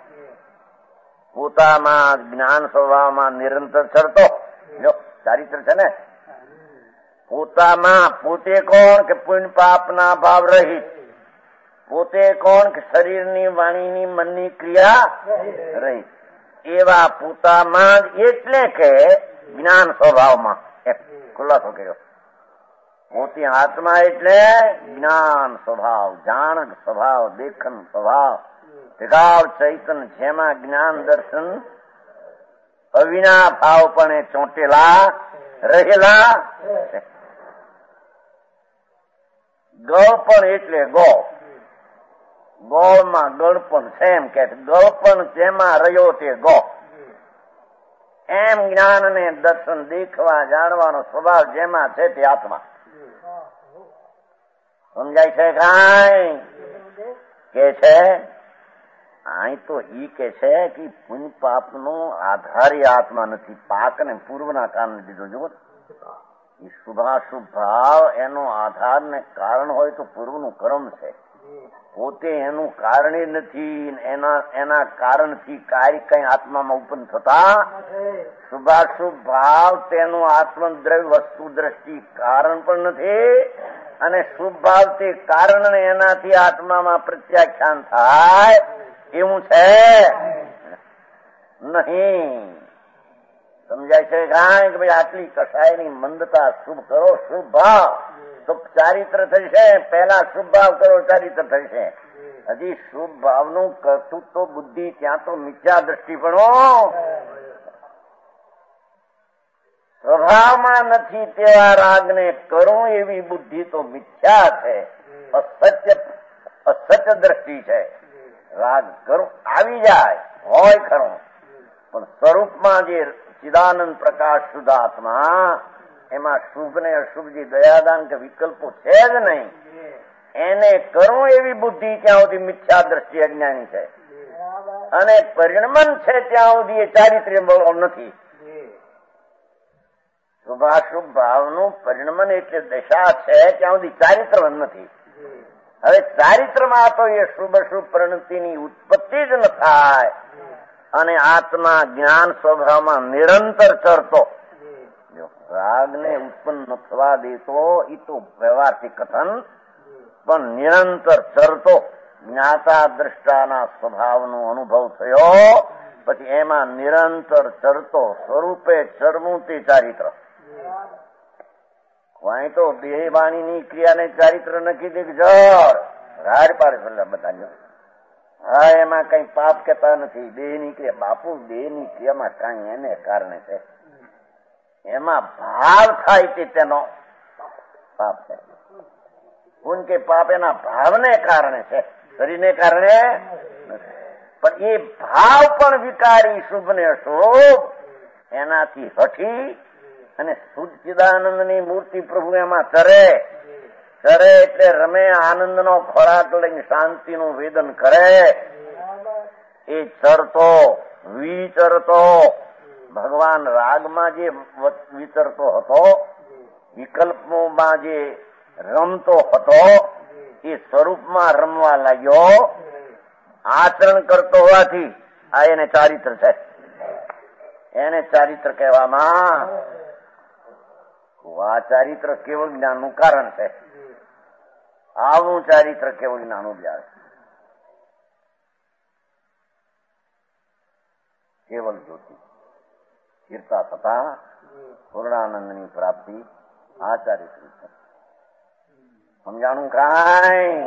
પોતાના જ્ઞાન સ્વભાવમાં નિરંતર ચરતો. જો ચારિત્ર છે ને, પોતામાં પોતે કોણ કે પુણ્ય પાપના ભાવ રહિત, પોતે કોણ કે શરીરની, વાણીની, મનની ક્રિયા રહિત, એવા પોતામાં જ એટલે કે જ્ઞાન સ્વભાવમાં ખુલાસો કર્યો. મોતી આત્મા એટલે જ્ઞાન સ્વભાવ, જાણક સ્વભાવ, દેખન સ્વભાવ, વિગાવ ચૈતન, જેમાં જ્ઞાન દર્શન અવિના ભાવપણે ચોંટેલા રહેલા. ગળપણ એટલે ગોળ, ગોળમાં ગળપણ છે એમ કે ગળપણ જેમાં રહ્યો તે ગો. એમ જ્ઞાન અને દર્શન દેખવા જાણવાનો સ્વભાવ જેમાં છે તે આત્મા. સમજાય છે કાંઈ? કે છે અહીં તો ઈ કે છે કે પુણ્ય પાપનો આધાર આત્મા નથી, પાક ને પૂર્વના કારણે દીધો. જુઓ, શુભાશુભ ભાવ એનો આધાર ને કારણ હોય તો પૂર્વનું કર્મ છે. પોતે એનું કારણ નથી, એના કારણથી કાર્ય કઈ આત્મામાં ઉત્પન્ન થતા. શુભાશુભ ભાવ તેનું આત્મદ્રવ્ય વસ્તુ દ્રષ્ટિ કારણ પણ નથી, અને શુભ ભાવ તે કારણ ને એનાથી આત્મામાં પ્રત્યાખ્યાન થાય એવું છે નહીં. સમજાય છે કાંઈ? કે ભાઈ આટલી કસાયની મંદતા, શુભ કરો શુભ ભાવ તો ચારિત્ર થશે. પહેલા શુભ ભાવ કરો, ચારિત્ર થશે. હજી શુભ ભાવનું કર્તૃત્વ બુદ્ધિ ત્યાં તો મિથ્યા દ્રષ્ટિ પણ સ્વભાવમાં નથી. તેવા રાગને કરું એવી બુદ્ધિ તો મિથ્યા છે, અસત્ય દ્રષ્ટિ છે. રાગ કરું આવી જાય હોય ખરું, પણ સ્વરૂપમાં જે ચિદાનંદ પ્રકાશ શુદ્ધ આત્મા, એમાં શુભ ને અશુભ જે દયાદાન કે વિકલ્પો છે જ નહીં. એને કરું એવી બુદ્ધિ ત્યાં સુધી મિથ્યા દ્રષ્ટિ અજ્ઞાની છે, અને પરિણમન છે ત્યાં સુધી એ ચારિત્ર્ય નથી. શુભાશુભ ભાવનું પરિણમન એટલે દશા છે, ત્યાં સુધી ચારિત્ર નથી. હવે ચારિત્રમાં તો એ શુભ અશુભ પરિણતિની ઉત્પત્તિ જ ન થાય, અને આત્મા જ્ઞાન સ્વભાવમાં નિરંતર ચરતો. રાગને ઉત્પન્ન ન થવા દેતો એ તો વ્યવહારથી કથન, પણ નિરંતર ચરતો જ્ઞાતા દ્રષ્ટાના સ્વભાવનો અનુભવ થયો પછી એમાં નિરંતર ચરતો સ્વરૂપે ચરવું તે ચારિત્ર. અહીં તો દેહ વાણીની ક્રિયાને ચારિત્ર નક્કી દે જળ રાડ પાડે બધા. હા, એમાં કઈ પાપ કહેતા નથી. દેહની ક્રિયા, બાપુ દેહની ક્રિયામાં કઈ એને કારણે છે, એમાં ભાવ થાય તે તેનો પાપ છે. પુણ્ય કે પાપ એના ભાવને કારણે છે, શરીરને કારણે નથી. પણ એ ભાવ પણ વિકારી શુભ ને અશુભ એનાથી હઠી અને શુદ્ધ ચિદાનંદની મૂર્તિ પ્રભુ એમાં તરે. ચરે એટલે રમે, આનંદનો ખોરાક લઈને શાંતિનું વેદન કરે. એ ચરતો વિચરતો ભગવાન રાગમાં જે વિચરતો હતો, વિકલ્પોમાં જે રમતો હતો, એ સ્વરૂપમાં રમવા લાગ્યો. આચરણ કરતો હોવાથી આ એને ચારિત્ર છે. એને ચારિત્ર કહેવામાં. આ ચારિત્ર કેવળ જ્ઞાનનું કારણ છે. આવું ચારિત્ર કેવળ જ્ઞાનનું વ્યાસ. કેવલ જ્યોતિ ચિરતા થતા પૂર્ણાનંદની પ્રાપ્તિ આ ચારિત્ર છે. સમજાણું કાંઈ?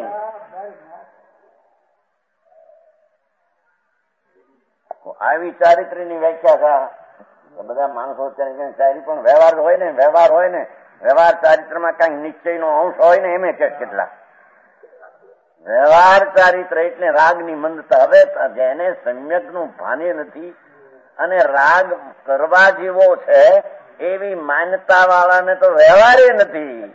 આવી ચારિત્રની વ્યાખ્યા બધા માણસો ચારિત્ર પણ વ્યવહાર હોય ને, વ્યવહાર ચારિત્રમાં કઈ નિશ્ચયનો અંશ હોય ને, એમ કેટલા વ્યવહાર ચારિત્ર એટલે રાગની મંદતા. હવે જેને સમ્યકનું ભાને નથી અને રાગ કરવા જેવો છે એવી માન્યતા વાળાને તો વ્યવહારે નથી.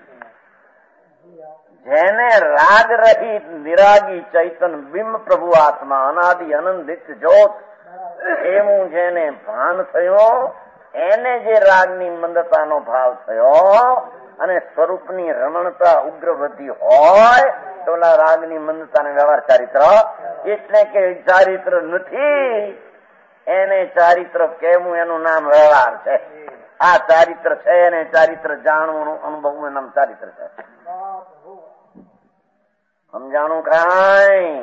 જેને રાગ રહિત નિરાગી ચૈતન બિંબ પ્રભુ આત્મા અનાદિ અનંત જ્યોત એવું જેને ભાન થયો, એને જે રાગની મંદતાનો ભાવ થયો અને સ્વરૂપની રમણતા ઉગ્રવૃદ્ધિ હોય તો રાગની મંદતાને વ્યવહાર ચારિત્ર એટલે કે ચારિત્ર નથી. એને ચારિત્ર કહેવું એનું નામ વ્યવહાર છે. આ ચારિત્ર છે એને ચારિત્ર જાણવું અનુભવવું એનું નામ ચારિત્ર છે. સમજાણું કાંઈ?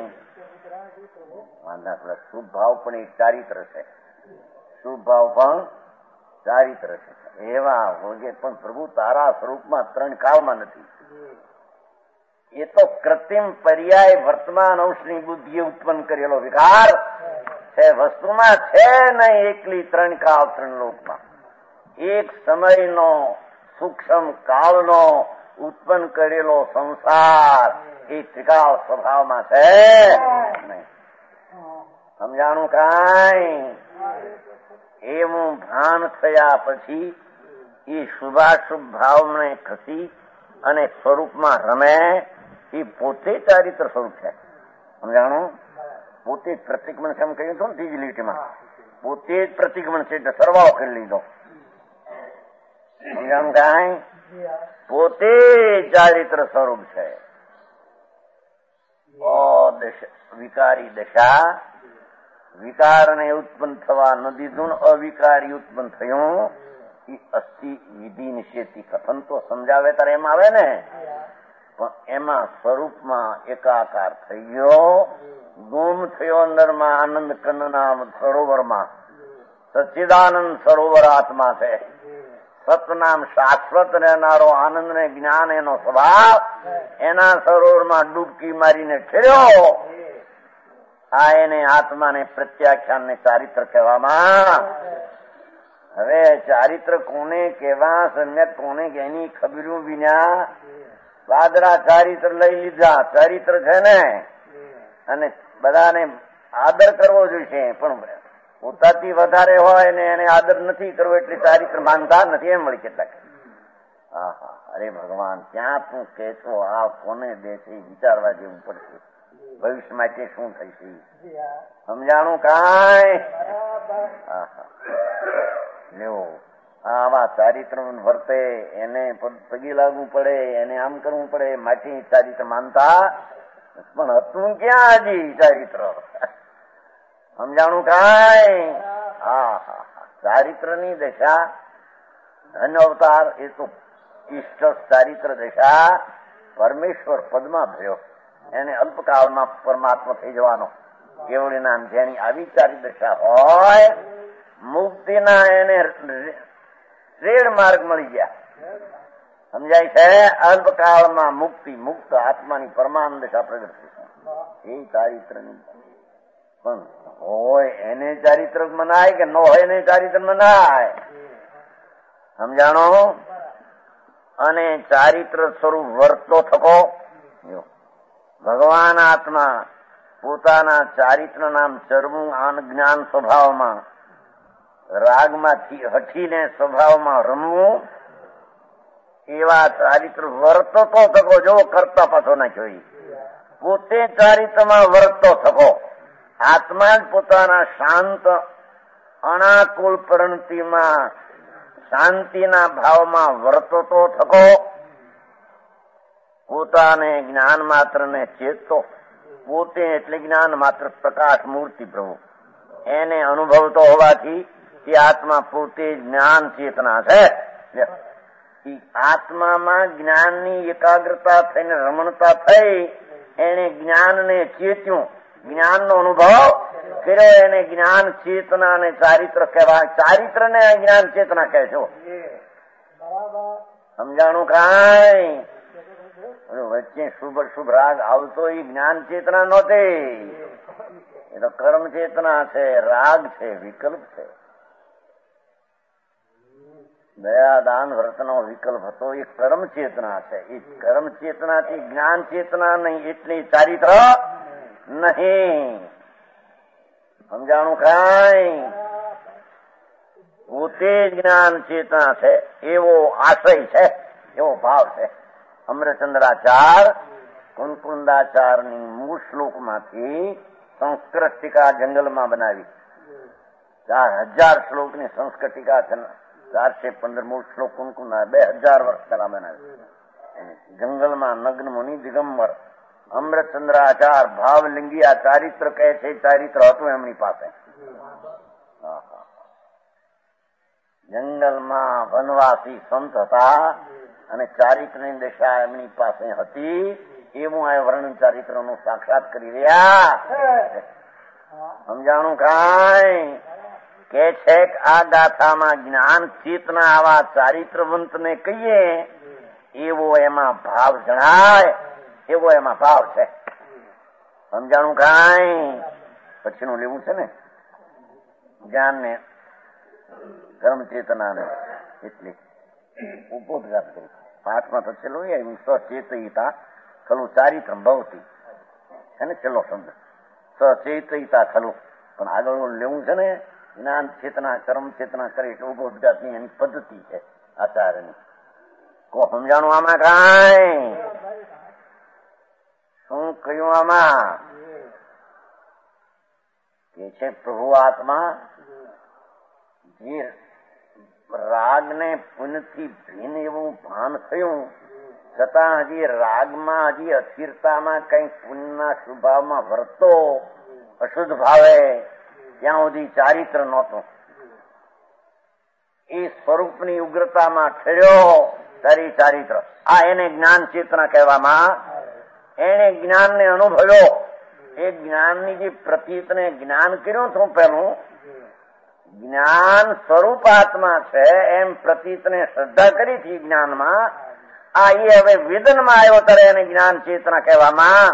શુભ ભાવ પણ એક ચારિત્ર છે. શુભ ભાવ પણ ચારિત્ર છે. એવા હોગે પણ પ્રભુ તારા સ્વરૂપમાં ત્રણ કાળમાં નથી. એ તો કૃત્રિમ પર્યાય વર્તમાન અંશની બુદ્ધિએ ઉત્પન્ન કરેલો વિકાર છે. વસ્તુમાં છે નહીં એકલી ત્રણ કાળ ત્રણ લોકમાં. એક સમયનો સૂક્ષ્મ કાળનો ઉત્પન્ન કરેલો સંસાર એ ત્રિકાળ સ્વભાવમાં છે નહીં. સમજાણું કાંઈ? એવું ભાન થયા પછી એ શુભાશુભ ભાવને ખસી અને સ્વરૂપમાં રમે. એ પોતે ચારિત્ર સ્વરૂપ છે. સમજાણું? પોતે જ પ્રતિક્રમણ છે એમ કહ્યું હતું ને ત્રીજી લીટીમાં. પોતે જ પ્રતિક્રમણ છે એટલે સરવાળો કરી લીધો. સમજાણું કાંઈ? પોતે ચારિત્ર સ્વરૂપ છે. વિકારી દશા વિકારને ઉત્પન્ન થવા ન દીધું, અવિકારી ઉત્પન્ન થયું. એ અસ્થિ વિધિ નિષેધી કથન તો સમજાવે ત્યારે એમ આવે ને, પણ એમાં સ્વરૂપમાં એકાકાર થઈ ગયો, ગુમ થયો અંદરમાં આનંદ કંદના સરોવરમાં. સચ્ચિદાનંદ સરોવર આત્મા છે. સતનામ શાશ્વત રહેનારો આનંદ ને જ્ઞાન એનો સ્વભાવ. એના સરોવરમાં ડૂબકી મારીને ઠર્યો. આ એને આત્માને પ્રત્યાખ્યાનને ચારિત્ર કહેવામાં. હવે ચારિત્ર કોને કેવા, સમ્યક કોને એની ખબરું વિના વાદરા ચારિત્ર લઈ લીધા. ચારિત્ર છે ને, અને બધાને આદર કરવો જોઈએ, પણ પોતાથી વધારે હોય ને એને આદર નથી કરવો એટલે ચારિત્ર માનતા નથી. એમ વળી કેટલાક. અરે ભગવાન, ક્યાં તું કહેશો આ કોને દે છે વિચારવા જેવું પડશે. ભવિષ્ય માટે શું થશે? સમજાણું કાંઈ? લેવો આવા ચારિત્ર વર્તે એને પગી લાગવું પડે, એને આમ કરવું પડે. માટી ચારિત્ર માનતા પણ હતું ક્યાં હજી ચારિત્ર? સમજાણું કાંઈ? ચારિત્રની દશા ધન્ય અવતાર એ તો ઈષ્ટ ચારિત્ર દશા પરમેશ્વર પદમાં થયો. એને અલ્પકાળમાં પરમાત્મા થઈ જવાનો કેવળ નામ. જેની આવી ચારિત્ર દશા હોય મુક્તિના એને રેડ માર્ગ મળી ગયા. સમજાય છે? અલ્પકાળમાં મુક્તિ, મુક્ત આત્માની પરમાનંદ દશા પ્રગટ થઈ. એ ચારિત્રની પણ હોય એને ચારિત્ર મનાય કે ન હોય એને ચારિત્ર મનાય. સમજાણો? અને ચારિત્ર સ્વરૂપ વર્તો થકો. ભગવાન આત્મા પોતાના ચારિત્ર નામ ચરવું જ્ઞાન સ્વભાવમાં રાગમાંથી હઠીને સ્વભાવમાં રમવું, એવા ચારિત્ર વર્તો તો થકો. જો કરતા પાછો નાખ્યો એ પોતે ચારિત્રમાં વર્તો થકો. આત્મા જ પોતાના શાંત અનાકુલ પરિણતિમાં શાંતિના ભાવમાં વર્તો તો થકો. પોતાને જ્ઞાન માત્ર ને ચેતતો. પોતે એટલે જ્ઞાન માત્ર પ્રકાશ મૂર્તિ પ્રભુ એને અનુભવતો હોવાથી એ આત્મા પોતે જ્ઞાન ચેતના છે. આત્મામાં જ્ઞાનની એકાગ્રતા થઈને રમણતા થઈ એને જ્ઞાનને ચેત્યું, જ્ઞાનનો અનુભવ કર્યો, એને જ્ઞાન ચેતના અને ચારિત્ર કહેવાય. ચારિત્ર ને જ્ઞાન ચેતના કહે છો. સમજાણું કાંઈ? વચ્ચે શુભ રાગ આવતો એ જ્ઞાન ચેતના નહોતી, એ તો કર્મ ચેતના છે, રાગ છે, વિકલ્પ છે. દયા દાન વ્રતનો વિકલ્પ હતો એ કર્મ ચેતના છે. એ કર્મ ચેતનાથી જ્ઞાન ચેતના નહીં, એટલી ચારિત્ર નહીં. સમજાણું કાંઈ? પોતે જ્ઞાન ચેતના છે એવો આશય છે, એવો ભાવ છે. અમરચંદ્રાચાર કુંકુંદાચારની મૂળ શ્લોકમાંથી સંસ્કૃત ટીકા જંગલમાં બનાવી. 4000 શ્લોકની સંસ્કૃત ટીકા છે. 415 મૂળ શ્લોક કુંકુંદા 2000 વર્ષ પહેલા બનાવી. જંગલમાં નગ્ન મુનિ દિગંબર અમરચંદ્રાચાર ભાવલિંગી આ ચારિત્ર કહે છે. ચારિત્ર હતું એમની પાસે. જંગલમાં વનવાસી સંત હતા અને ચારિત્રની દશા એમની પાસે હતી. એવું આ વર્ણન ચારિત્રનું સાક્ષાત કરી રહ્યા. સમજાણું કાંઈ? કે છે આ ગાથામાં જ્ઞાન ચેતના આવા ચારિત્રવંતને કહીએ એવો એમાં ભાવ જણાય, એવો એમાં ભાવ છે. સમજાણું કાંઈ? પછીનું લેવું છે ને જ્ઞાનને કર્મ ચેતનાને એટલે ઉपोद्घात કરી. પાઠમાં તો છેલ્લો સચેતયિતા ખલુ ચારિત્રમ ભવતી છે ને છેલ્લો શબ્દ સચેતયિતા ખલુ. પણ આગળ લેવું છે ને જ્ઞાન ચેતના કર્મ ચેતના કરે એટલે ઉपोद्घातની એની પદ્ધતિ છે આચાર્યની. કો સમજાણું આમાં કાંઈ? શું કહ્યું આમાં? કે છે પ્રભુ આત્મા જે રાગને પુણ્યથી ભિન્ન એવું ભાન થયું છતાં હજી રાગમાં હજી અસ્થિરતામાં કઈ પુણ્યના સ્વભાવમાં વર્તો અશુદ્ધ ભાવે ત્યાં સુધી ચારિત્ર નહોતું. એ સ્વરૂપની ઉગ્રતામાં ઠર્યો તારી ચારિત્ર. આ એને જ્ઞાન ચેતના કહેવામાં. એને જ્ઞાનને અનુભવ્યો. એ જ્ઞાનની જે પ્રતીતને જ્ઞાન કર્યું હતું પેલું જ્ઞાન સ્વરૂપ આત્મા છે એમ પ્રતીતને શ્રદ્ધા કરી હતી જ્ઞાનમાં. આ એ હવે વેદનમાં આવ્યો ત્યારે એને જ્ઞાન ચેતના કહેવામાં.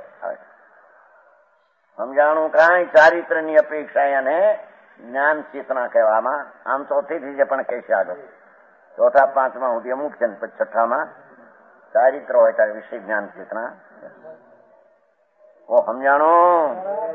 સમજાણું કાંઈ? ચારિત્રની અપેક્ષા એને જ્ઞાન ચેતના કહેવામાં. આમ ચોથીથી જે પણ કહેશે આગળ 4, 5 સુધી અમુક છે ને પછી 6માં ચારિત્ર હોય ત્યારે વિશે જ્ઞાન ચેતના. ઓ સમજાણું?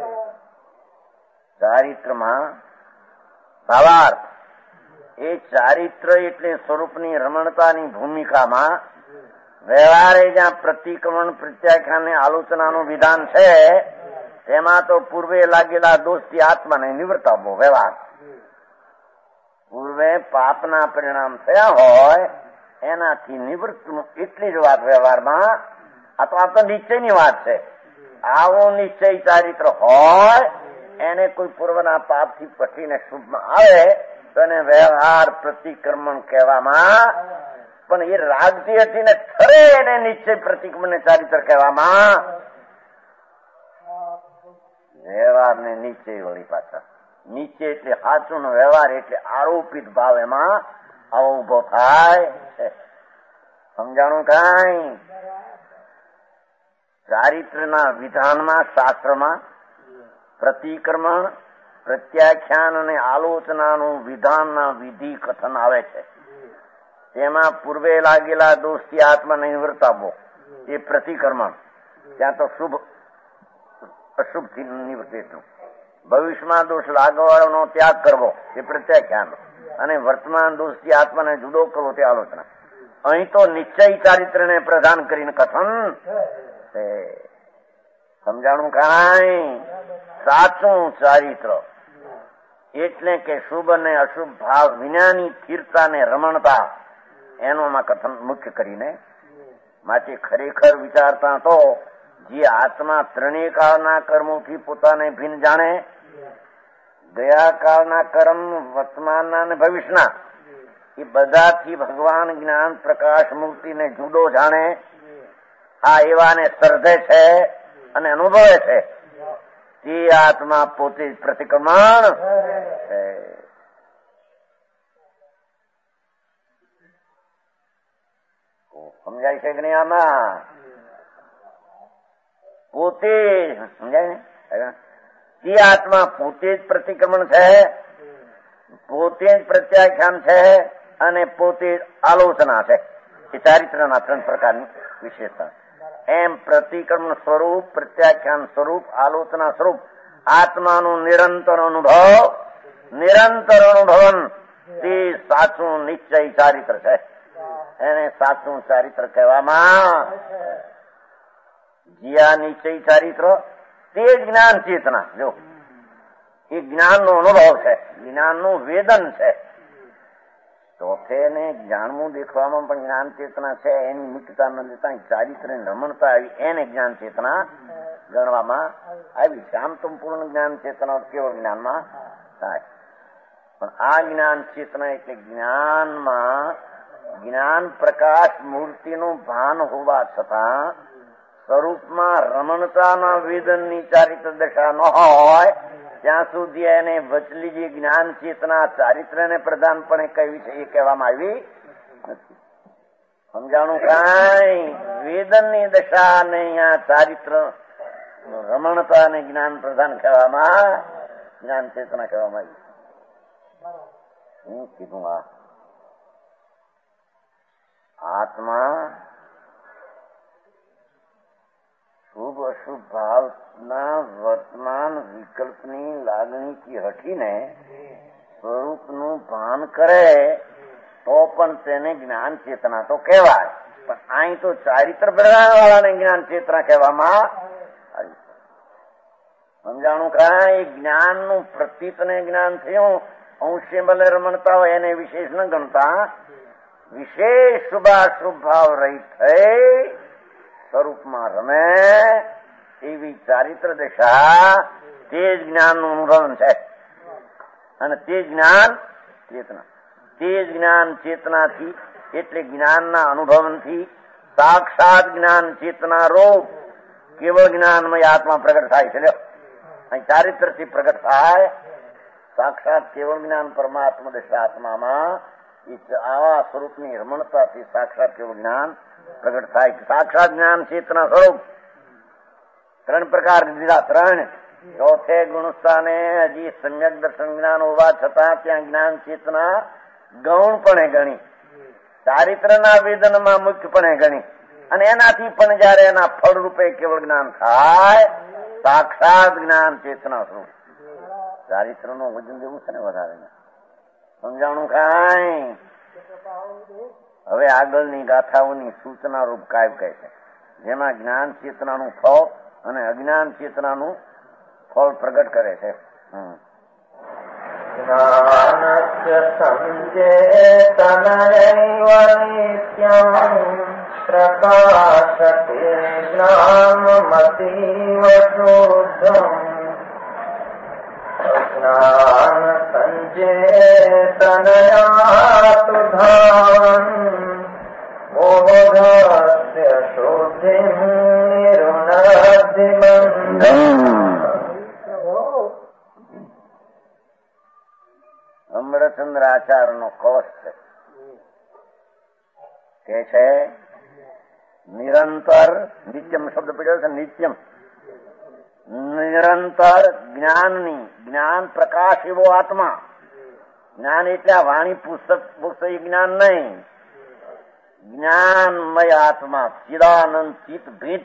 ચારિત્રમાં ભાવાર્થ એ ચારિત્ર એટલે સ્વરૂપની રમણતાની ભૂમિકામાં વ્યવહારે જ્યાં પ્રતિક્રમણ પ્રત્યાખ્યાન આલોચનાનું વિધાન છે તેમાં તો પૂર્વે લાગેલા દોષથી આત્માને નિવૃત્તાવો વ્યવહાર. પૂર્વે પાપના પરિણામ થયા હોય એનાથી નિવૃત્તનું એટલી જ વાત વ્યવહારમાં. આ તો નિશ્ચયની વાત છે. આવો નિશ્ચય ચારિત્ર હોય એને કોઈ પૂર્વના પાપથી પછીને શુભમાં આવે તો એને વ્યવહાર પ્રતિક્રમણ કહેવામાં. પણ એ રાગથી હતી ને ખરે એને નિશ્ચય પ્રતિક્રમણ ચારિત્ર કહેવામાં. વ્યવહાર ને નિશ્ચય વળી પાછા. નિશ્ચય એટલે સાચું ને વ્યવહાર એટલે આરોપિત ભાવ એમાં આવો ઉભો થાય છે. સમજાણું કાંઈ? ચારિત્રના વિધાનમાં શાસ્ત્રમાં પ્રતિક્રમણ પ્રત્યાખ્યાન અને આલોચનાનું વિધાનના વિધિ કથન આવે છે. તેમાં પૂર્વે લાગેલા દોષથી આત્માને નિવૃત્તાવો એ પ્રતિક્રમણ. ત્યાં તો શુભ અશુભથી નિવૃત્ત એટલું. ભવિષ્યમાં દોષ લાગવાનો ત્યાગ કરવો એ પ્રત્યાખ્યાન અને વર્તમાન દોષથી આત્માને જુદો કરવો તે આલોચના. અહીં તો નિશ્ચય ચારિત્રને પ્રધાન કરીને કથન છે. સમજાણું કાંઈ? સાચું ચારિત્ર એટલે કે શુભ અને અશુભ ભાવ વિનાની સ્થિરતા ને રમણતા એનું કથન મુખ્ય કરીને. માટે ખરેખર વિચારતા તો જે આત્મા ત્રણેય કાળના કર્મોથી પોતાને ભિન્ન જાણે, ગયા કાળના કર્મ, વર્તમાનના અને ભવિષ્યના, એ બધાથી ભગવાન જ્ઞાન પ્રકાશ મૂર્તિને જુદો જાણે, આ એવાને સર્જે છે અને અનુભવે છે, તે આત્મા પોતે જ પ્રતિક્રમણ છે. સમજાય છે કે નહીં? આમાં પોતે સમજાય ને? તે આત્મા પોતે જ પ્રતિક્રમણ છે, પોતે જ પ્રત્યાખ્યાન છે અને પોતે જ આલોચના છે. એ ચારિત્રના 3 પ્રકારની વિશેષતા. એમ પ્રતિક્રમણ સ્વરૂપ, પ્રત્યાખ્યાન સ્વરૂપ, આલોચના સ્વરૂપ આત્માનું નિરંતર અનુભવન તે સાચું નિશ્ચય ચારિત્ર છે. એને સાચું ચારિત્ર કહેવામાં. જે આ નિશ્ચય ચારિત્ર તે જ્ઞાન ચેતના, જો એ જ્ઞાનનો અનુભવ છે, જ્ઞાનનું વેદન છે. તો તેને જાણવું દેખવામાં પણ જ્ઞાન ચેતના છે. એની મુખ્યતા ન લેતા ચારિત્ર રમણતા આવી એને જ્ઞાન ચેતના ગણવામાં આવી. આમ તો પૂર્ણ જ્ઞાન ચેતના કેવળ જ્ઞાનમાં થાય, પણ આ જ્ઞાન ચેતના એટલે જ્ઞાનમાં જ્ઞાન પ્રકાશ મૂર્તિનું ભાન હોવા છતાં સ્વરૂપમાં રમણતાના વેદનની ચારિત્ર દશા ન હોય ત્યાં સુધી એને વચલી જે જ્ઞાન ચેતના ચારિત્રને પ્રધાનપણે કહ્યું છે એ કહેવામાં આવી નથી. સમજાણું કાંઈ? વેદનની દશા અને અહીંયા ચારિત્ર રમણતા અને જ્ઞાન પ્રધાન કહેવામાં, જ્ઞાન ચેતના કહેવામાં આવી. શું કીધું? આત્મા શુભ અશુભ ભાવના વર્તમાન વિકલ્પની લાગણીથી હટીને સ્વરૂપનું ભાન કરે તો પણ તેને જ્ઞાન ચેતના તો કહેવાય. પણ અહીં તો ચારિત્ર પ્રધાનવાળાને જ્ઞાન ચેતના કહેવામાં આવી. સમજાણું કાંઈ? જ્ઞાનનું પ્રતીતને જ્ઞાન થયું, અંશે ભલે રમણતા હોય એને વિશેષ ન ગણતા, વિશેષ શુભાશુભ ભાવ રહી થઈ સ્વરૂપમાં રમે એવી ચારિત્ર દશા તે જ જ્ઞાનનું અનુભવન છે. અને તે જ્ઞાન ચેતના, તે જ્ઞાન ચેતનાથી એટલે જ્ઞાનના અનુભવનથી સાક્ષાત જ્ઞાન ચેતના રૂપ કેવળ જ્ઞાનમય આત્મા પ્રગટ થાય છે. અહીં ચારિત્રથી પ્રગટ થાય સાક્ષાત કેવળ જ્ઞાન પરમાત્મા દશા આત્મામાં આવા સ્વરૂપની રમણતાથી સાક્ષાત કેવળ જ્ઞાન પ્રગટ થાય. સાક્ષાત જ્ઞાન ચેતના સ્વરૂપ 3 પ્રકાર દીધા. 3 ચોથે ગુણસ્થાને હજી સમ્યક દર્શન જ્ઞાન હોવા છતાં ત્યાં જ્ઞાન ચેતના ગૌણપણે ગણી, ચારિત્રના વેદનમાં મુખ્યપણે ગણી, અને એનાથી પણ જયારે એના ફળ રૂપે કેવળ જ્ઞાન થાય સાક્ષાત જ્ઞાન ચેતના સ્વરૂપ. ચારિત્રનું વજન જેવું છે ને વધારે. સમજાણું કાંઈ? હવે આગળની ગાથાઓની સૂચના રૂપ કાવ્ય કહે છે, જેમાં જ્ઞાન ચેતનાનું ફળ અને અજ્ઞાન ચેતનાનું ફળ પ્રગટ કરે છે. જ્ઞાનસ્ય સંચેતનૈવ નિત્યં પ્રકાશતે જ્ઞાનમતીવ શુદ્ધં. જ્ઞાન સંચેતનયા સુધાન મોહસ્ય શુદ્ધિં નિરુણદ્ધિ બંધં. અમૃતચંદ્ર આચાર્યનો કવચ છે, કે છે નિરંતર નિત્યમ શબ્દ પડ્યો છે. નિત્યમ નિરંતર જ્ઞાનની, જ્ઞાન પ્રકાશ એવો આત્મા. જ્ઞાન એટલે આ વાણી પુસ્તક જ્ઞાન નહીં, જ્ઞાનમય આત્મા, ચિદાનંદ ચિત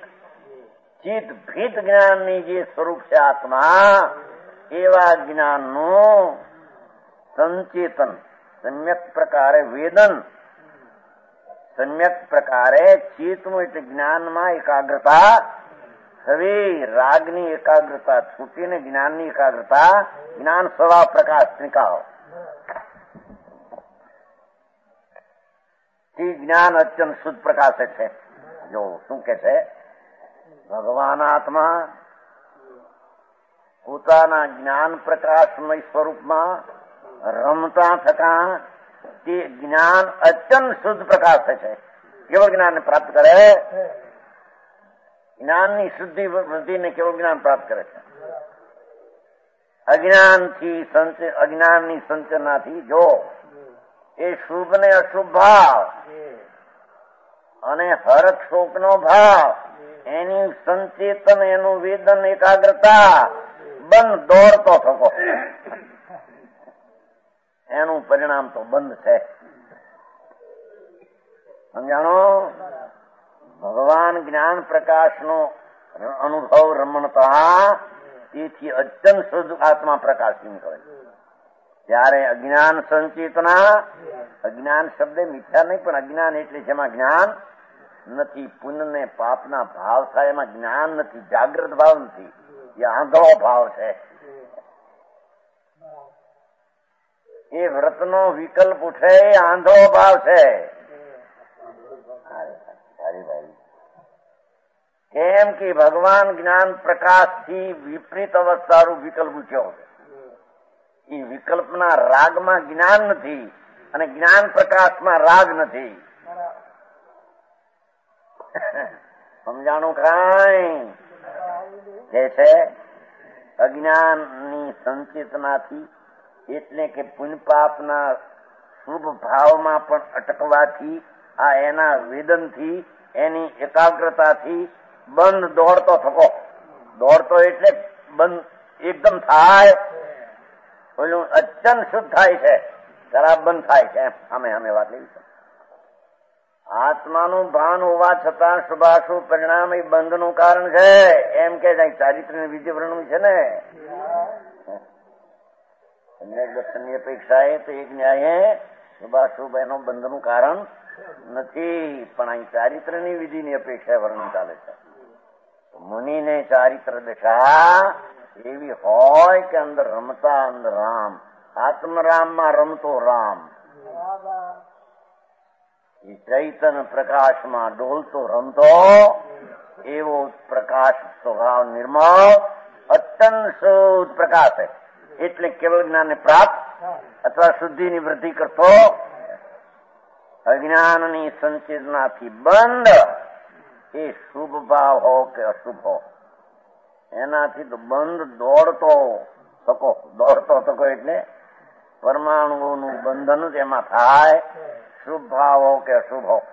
ભીત જ્ઞાનની જે સ્વરૂપ છે આત્મા, એવા જ્ઞાનનું સંચેતન સમ્યક પ્રકારે વેદન સમ્યક પ્રકારે ચિત્તનું એટલે જ્ઞાનમાં એકાગ્રતા થવી, રાગની એકાગ્રતા છૂટીને જ્ઞાનની એકાગ્રતા, જ્ઞાન સ્વભાવ પ્રકાશ નિકાળ. તે જ્ઞાન અત્યંત શુદ્ધ પ્રકાશે છે. જો શું કે છે, ભગવાન આત્મા પોતાના જ્ઞાન પ્રકાશમય સ્વરૂપમાં રમતા થતા તે જ્ઞાન અત્યંત શુદ્ધ પ્રકાશ છે. કેવળ જ્ઞાનને પ્રાપ્ત કરે, જ્ઞાનની શુદ્ધિ વૃદ્ધિને કેવળ જ્ઞાન પ્રાપ્ત કરે છે. અજ્ઞાનની સંચનાથી જો એ શુભ ને અશુભ ભાવ અને હરખ શોકનો ભાવ, એની સંચેતન, એનું વેદન, એકાગ્રતા બંધ દોડતો થકો, એનું પરિણામ તો બંધ છે. સમજાણો? ભગવાન જ્ઞાન પ્રકાશનો અનુભવ રમણતા તેથી અત્યંત શુદ્ધ આત્મા પ્રકાશી નીકળે. ત્યારે અજ્ઞાન સંચેતના, અજ્ઞાન શબ્દ મિથ્યા નહીં, પણ અજ્ઞાન એટલે જેમાં જ્ઞાન નથી, પુણ્ય ને પાપના ભાવ થાય એમાં જ્ઞાન નથી, જાગ્રત ભાવ નથી, એ આંધળો ભાવ છે. એ વ્રતનો વિકલ્પ ઉઠે એ આંધળો ભાવ છે. કેમ કે ભગવાન જ્ઞાન પ્રકાશથી વિપરીત અવસ્થાનું વિકલ્પ ઉઠ્યો છે. એ વિકલ્પના રાગમાં જ્ઞાન નથી અને જ્ઞાન પ્રકાશમાં રાગ નથી. સમજાણું? કાંઈ કે છે અજ્ઞાનની સંચેતનાથી, એટલે કે પુણ્ય પાપના શુભ ભાવમાં પણ અટકવાથી, આ એના વેદનથી, એની એકાગ્રતાથી બંધ દોડતો થકો. દોડતો એટલે બંધ એકદમ થાય, ઓલું અત્યંત શુદ્ધ થાય છે, ખરાબ બંધ થાય છે. અમે વાત લેવી છે. આત્માનું ભાન હોવા છતાં શુભાશુભ પરિણામ એ બંધનું કારણ છે. એમ કે ચારિત્ર્યની વિધિ વર્ણવું છે ને, દર્શનની અપેક્ષાએ તો એક ન્યાયે શુભાશુભ એનો બંધનું કારણ નથી, પણ અહીં ચારિત્રની વિધિની અપેક્ષાએ વર્ણન ચાલે છે. મુનિને ચારિત્ર દશા એવી હોય કે અંદર રમતા અંદર રામ, આત્મરામમાં રમતો રામ, એ ચૈતન પ્રકાશમાં ડોલતો રમતો એવો પ્રકાશ સ્વભાવ નિર્મળ અત્યંત શુદ્ધ પ્રકાશ છે. એટલે કેવળ જ્ઞાનને પ્રાપ્ત અથવા શુદ્ધિની વૃદ્ધિ કરતો, અજ્ઞાનની સંચેતનાથી બંધ, એ શુભ ભાવ હો કે અશુભ હો, એનાથી તો બંધ દોડતો થકો એટલે પરમાણુઓનું બંધન જ એમાં થાય, શુભ ભાવ હો કે અશુભ હો.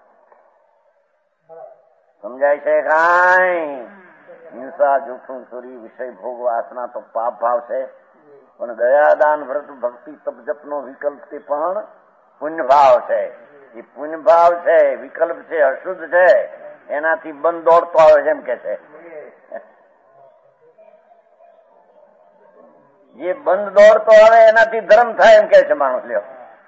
સમજાય છે? કાંઈ હિંસા, જૂઠું, ચોરી, વિષય ભોગ, વાસના તો પાપ ભાવ છે, પણ દયાદાન, વ્રત, ભક્તિ, તપ જપનો વિકલ્પ તે પણ પુણ્ય ભાવ છે. એ પુણ્ય ભાવ છે, વિકલ્પ છે, અશુદ્ધ છે, એનાથી બંધ દોડતો આવે છે. એમ કે છે જે બંધ દોડતો આવે એનાથી ધર્મ થાય, એમ કે છે માણસ. લ્યો,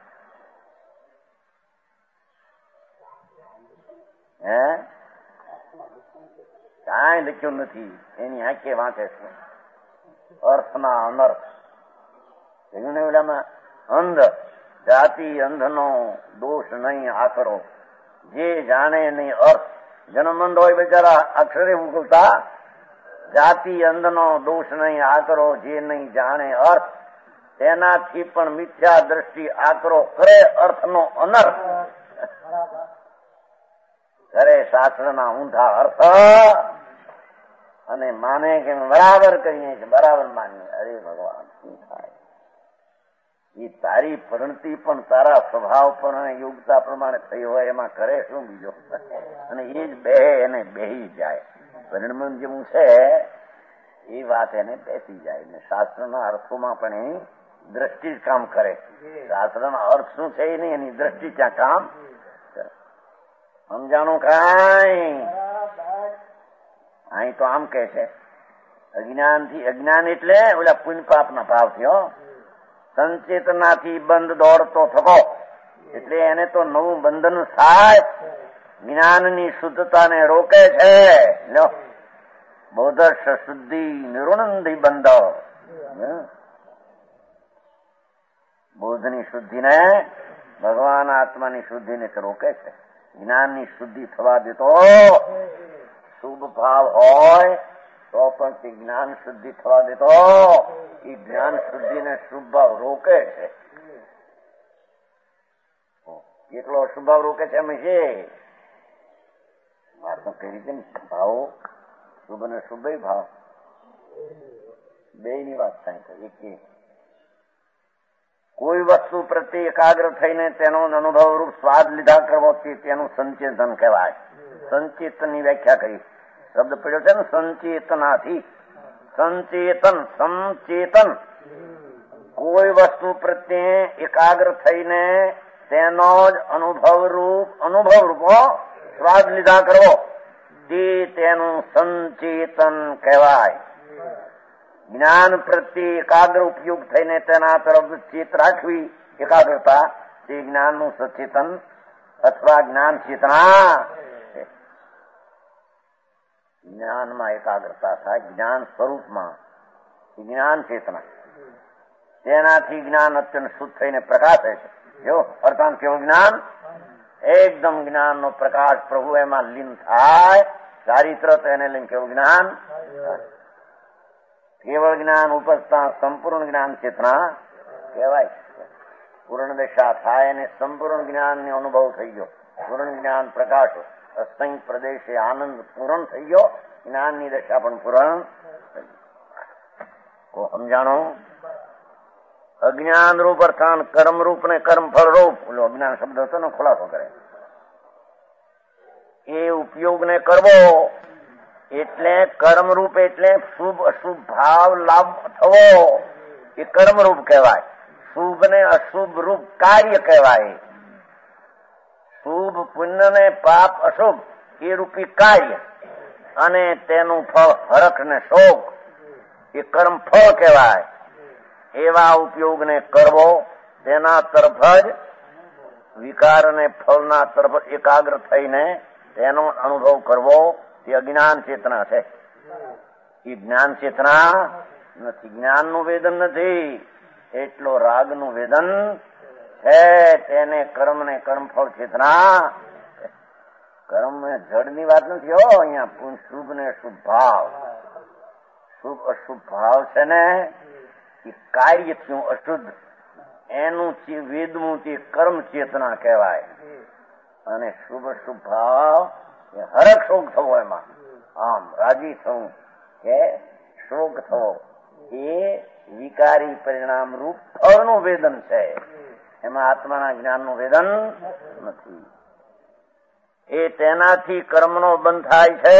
કાંઈ લખ્યું નથી, એની આંખે વાંચે છે અર્થના અનર્થ. ઓલામાં અંધ, જાતિ અંધનો દોષ નહીં આકરો, જે જાણે નહીં અર્થ. જન્મંદ હોય બિચારા અક્ષરે ઉગવતા, જાતિ અંધનો દોષ નહીં આકરો, જે નહીં જાણે અર્થ, તેનાથી પણ મિથ્યા દ્રષ્ટિ આકરો કરે અર્થનો અનર્થ. કરે શાસ્ત્રના ઊંધા અર્થ અને માને કે બરાબર કહીએ છીએ, બરાબર માનીએ. અરે ભગવાન, શું થાય? એ તારી પરિણતિ પણ તારા સ્વભાવ પર અને યોગ્યતા પ્રમાણે થઈ હોય, એમાં કરે શું બીજો? અને એ જ એને બેહી જાય. પરિણમન જેવું છે એ વાત એને બેસી જાય ને શાસ્ત્રના અર્થોમાં પણ એની દ્રષ્ટિ જ કામ કરે. શાસ્ત્રના અર્થ શું છે એ નહીં, એની દ્રષ્ટિ ત્યાં કામ કરે. સમજાણું? કાંઈ અહીં તો આમ કે છે અજ્ઞાનથી, અજ્ઞાન એટલે ઓલા પુણ્ય પાપના ભાવથી, સંચેતનાથી બંધ દોડતો થકો, એટલે એને તો નવું બંધન થાય, જ્ઞાનની શુદ્ધતાને રોકે છે. લો, બોધર્ષ શુદ્ધિ નિરુણંદી બંધ. બોધની શુદ્ધિને, ભગવાન આત્માની શુદ્ધિને રોકે છે. જ્ઞાનની શુદ્ધિ થવા દેતો, શુભ ભાવ હોય તો પણ તે જ્ઞાન શુદ્ધિ થવા દેતો, એ જ્ઞાન શુદ્ધિને શુભ ભાવ રોકે છે. કેટલો અશુભ ભાવ રોકે છે અમે છે વાતો કરી છે ને. ભાવો શુભ અને શુભ ભાવ બે ની વાત થાય છે. કોઈ વસ્તુ પ્રત્યે એકાગ્ર થઈને તેનો અનુભવ રૂપ સ્વાદ લીધા કરવો તેનું સંચેતન કહેવાય. સંચેતનની વ્યાખ્યા કરી, શબ્દ પડ્યો છે ને સંચેતનાથી. સંચેતન, સંચેતન કોઈ વસ્તુ પ્રત્યે એકાગ્ર થઈને તેનો જ અનુભવ રૂપો સ્વાદ લીધા કરવો તે તેનું સંચેતન કહેવાય. જ્ઞાન પ્રત્યે એકાગ્ર ઉપયોગ થઈને તેના તરફ ચેત રાખવી, એકાગ્રતા, તે જ્ઞાનનું સચેતન અથવા જ્ઞાન ચેતના. જ્ઞાનમાં એકાગ્રતા થાય, જ્ઞાન સ્વરૂપમાં જ્ઞાન ચેતના. તેનાથી જ્ઞાન અત્યંત શુદ્ધ થઈને પ્રકાશે છે. જો અર્થાંત કેવું જ્ઞાન, એકદમ જ્ઞાનનો પ્રકાશ પ્રભુ એમાં લીન થાય. ચારિત્ર એને લઈને કેવું જ્ઞાન, કેવળ જ્ઞાન ઉપજતા સંપૂર્ણ જ્ઞાન ચેતના કહેવાય. પૂર્ણ દશા થાય અને સંપૂર્ણ જ્ઞાનનો અનુભવ થઈ ગયો. પૂર્ણ જ્ઞાન પ્રકાશ, અસંખ્ય પ્રદેશે આનંદ પૂર્ણ થઈ ગયો. જ્ઞાનની દશા પણ પૂર્ણ થઈ ગઈ. સમજાણો? અજ્ઞાન રૂપ અર્થાન કર્મ રૂપ ને કર્મ ફળ રૂપ, ઓલો અજ્ઞાન શબ્દ હતો ને, ખુલાસો કરે. એ ઉપયોગ ને કરવો એટલે કર્મરૂપ, એટલે શુભ અશુભ ભાવ લાભ થવો, એ કર્મરૂપ કહેવાય. શુભ ને અશુભ રૂપ કાર્ય કહેવાય. શુભ પુણ્ય ને પાપ અશુભ એ રૂપી કાર્ય, અને તેનું ફળ હરખ ને શોક, એ કર્મ ફળ કહેવાય. એવા ઉપયોગને કરવો, તેના તરફ જ વિકાર અને ફળના તરફ એકાગ્ર થઈને તેનો અનુભવ કરવો, તે અજ્ઞાન ચેતના છે. એ જ્ઞાન ચેતના નથી, જ્ઞાનનું વેદન નથી, એટલો રાગનું વેદન છે. તેને કર્મ ને કર્મફળ ચેતના. કર્મ જડની વાત નથી હો અહીંયા. શુભ ને અશુભ ભાવ, શુભ અશુભ ભાવ છે ને એ કાર્ય થયું અશુદ્ધ, એનું વેદવું તે કર્મ ચેતના કહેવાય. અને શુભ શુભ ભાવ એ હરખ શોક થવો, એમાં આમ રાજી થવું કે શોક થવો, એ વિકારી પરિણામ રૂપ ફળનું વેદન છે. એમાં આત્માના જ્ઞાનનું વેદન નથી. એ તેનાથી કર્મનો બંધ થાય છે.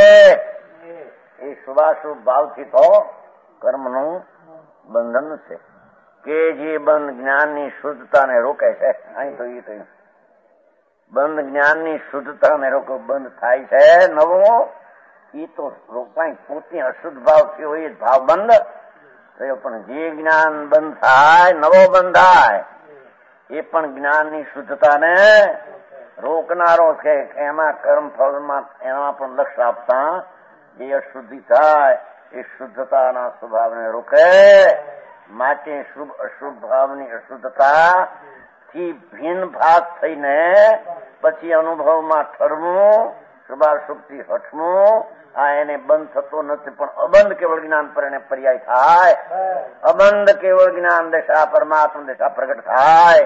એ શુભાશુભ ભાવથી તો કર્મનું બંધન છે, કે જે બંધ જ્ઞાનની શુદ્ધતાને રોકે છે. અહીં તો એ થયું બંધ જ્ઞાનની શુદ્ધતાને રોકે, બંધ થાય છે. નવો એ તો રોકાય પોતે અશુદ્ધ ભાવ થયો, એ ભાવ બંધ થયો. પણ જે જ્ઞાન બંધ થાય, નવો બંધ થાય, એ પણ જ્ઞાનની શુદ્ધતાને રોકનારો છે. એમાં કર્મ ફળમાં એમાં પણ લક્ષ્ય આપતા જે અશુદ્ધિ થાય એ શુદ્ધતાના સ્વભાવને રોકે. માટે શુભ અશુભ ભાવની અશુદ્ધતા થી ભિન્ન ભાગ થઈને પછી અનુભવમાં ઠરવું, શુભાશુભથી હટવું, આ એને બંધ થતો નથી. પણ અબંધ કેવળ જ્ઞાન પર એને પર્યાય થાય. અબંધ કેવળ જ્ઞાન દશા પરમાત્મા દશા પ્રગટ થાય.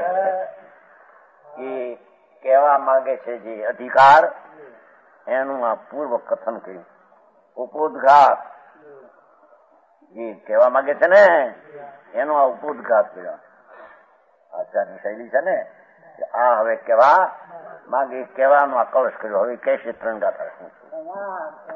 એ કહેવા માંગે છે જે અધિકાર, એનું આ પૂર્વ કથન કર્યું. ઉપોદઘાત એ કહેવા માંગે છે ને, એનો આ ઉપોદઘાત કર્યો. આચાર્યની શૈલી છે ને, આ હવે કહેવા માંગે, કહેવાનો આ કળશ કર્યો. હવે કહેશે ત્રણ ગાથા.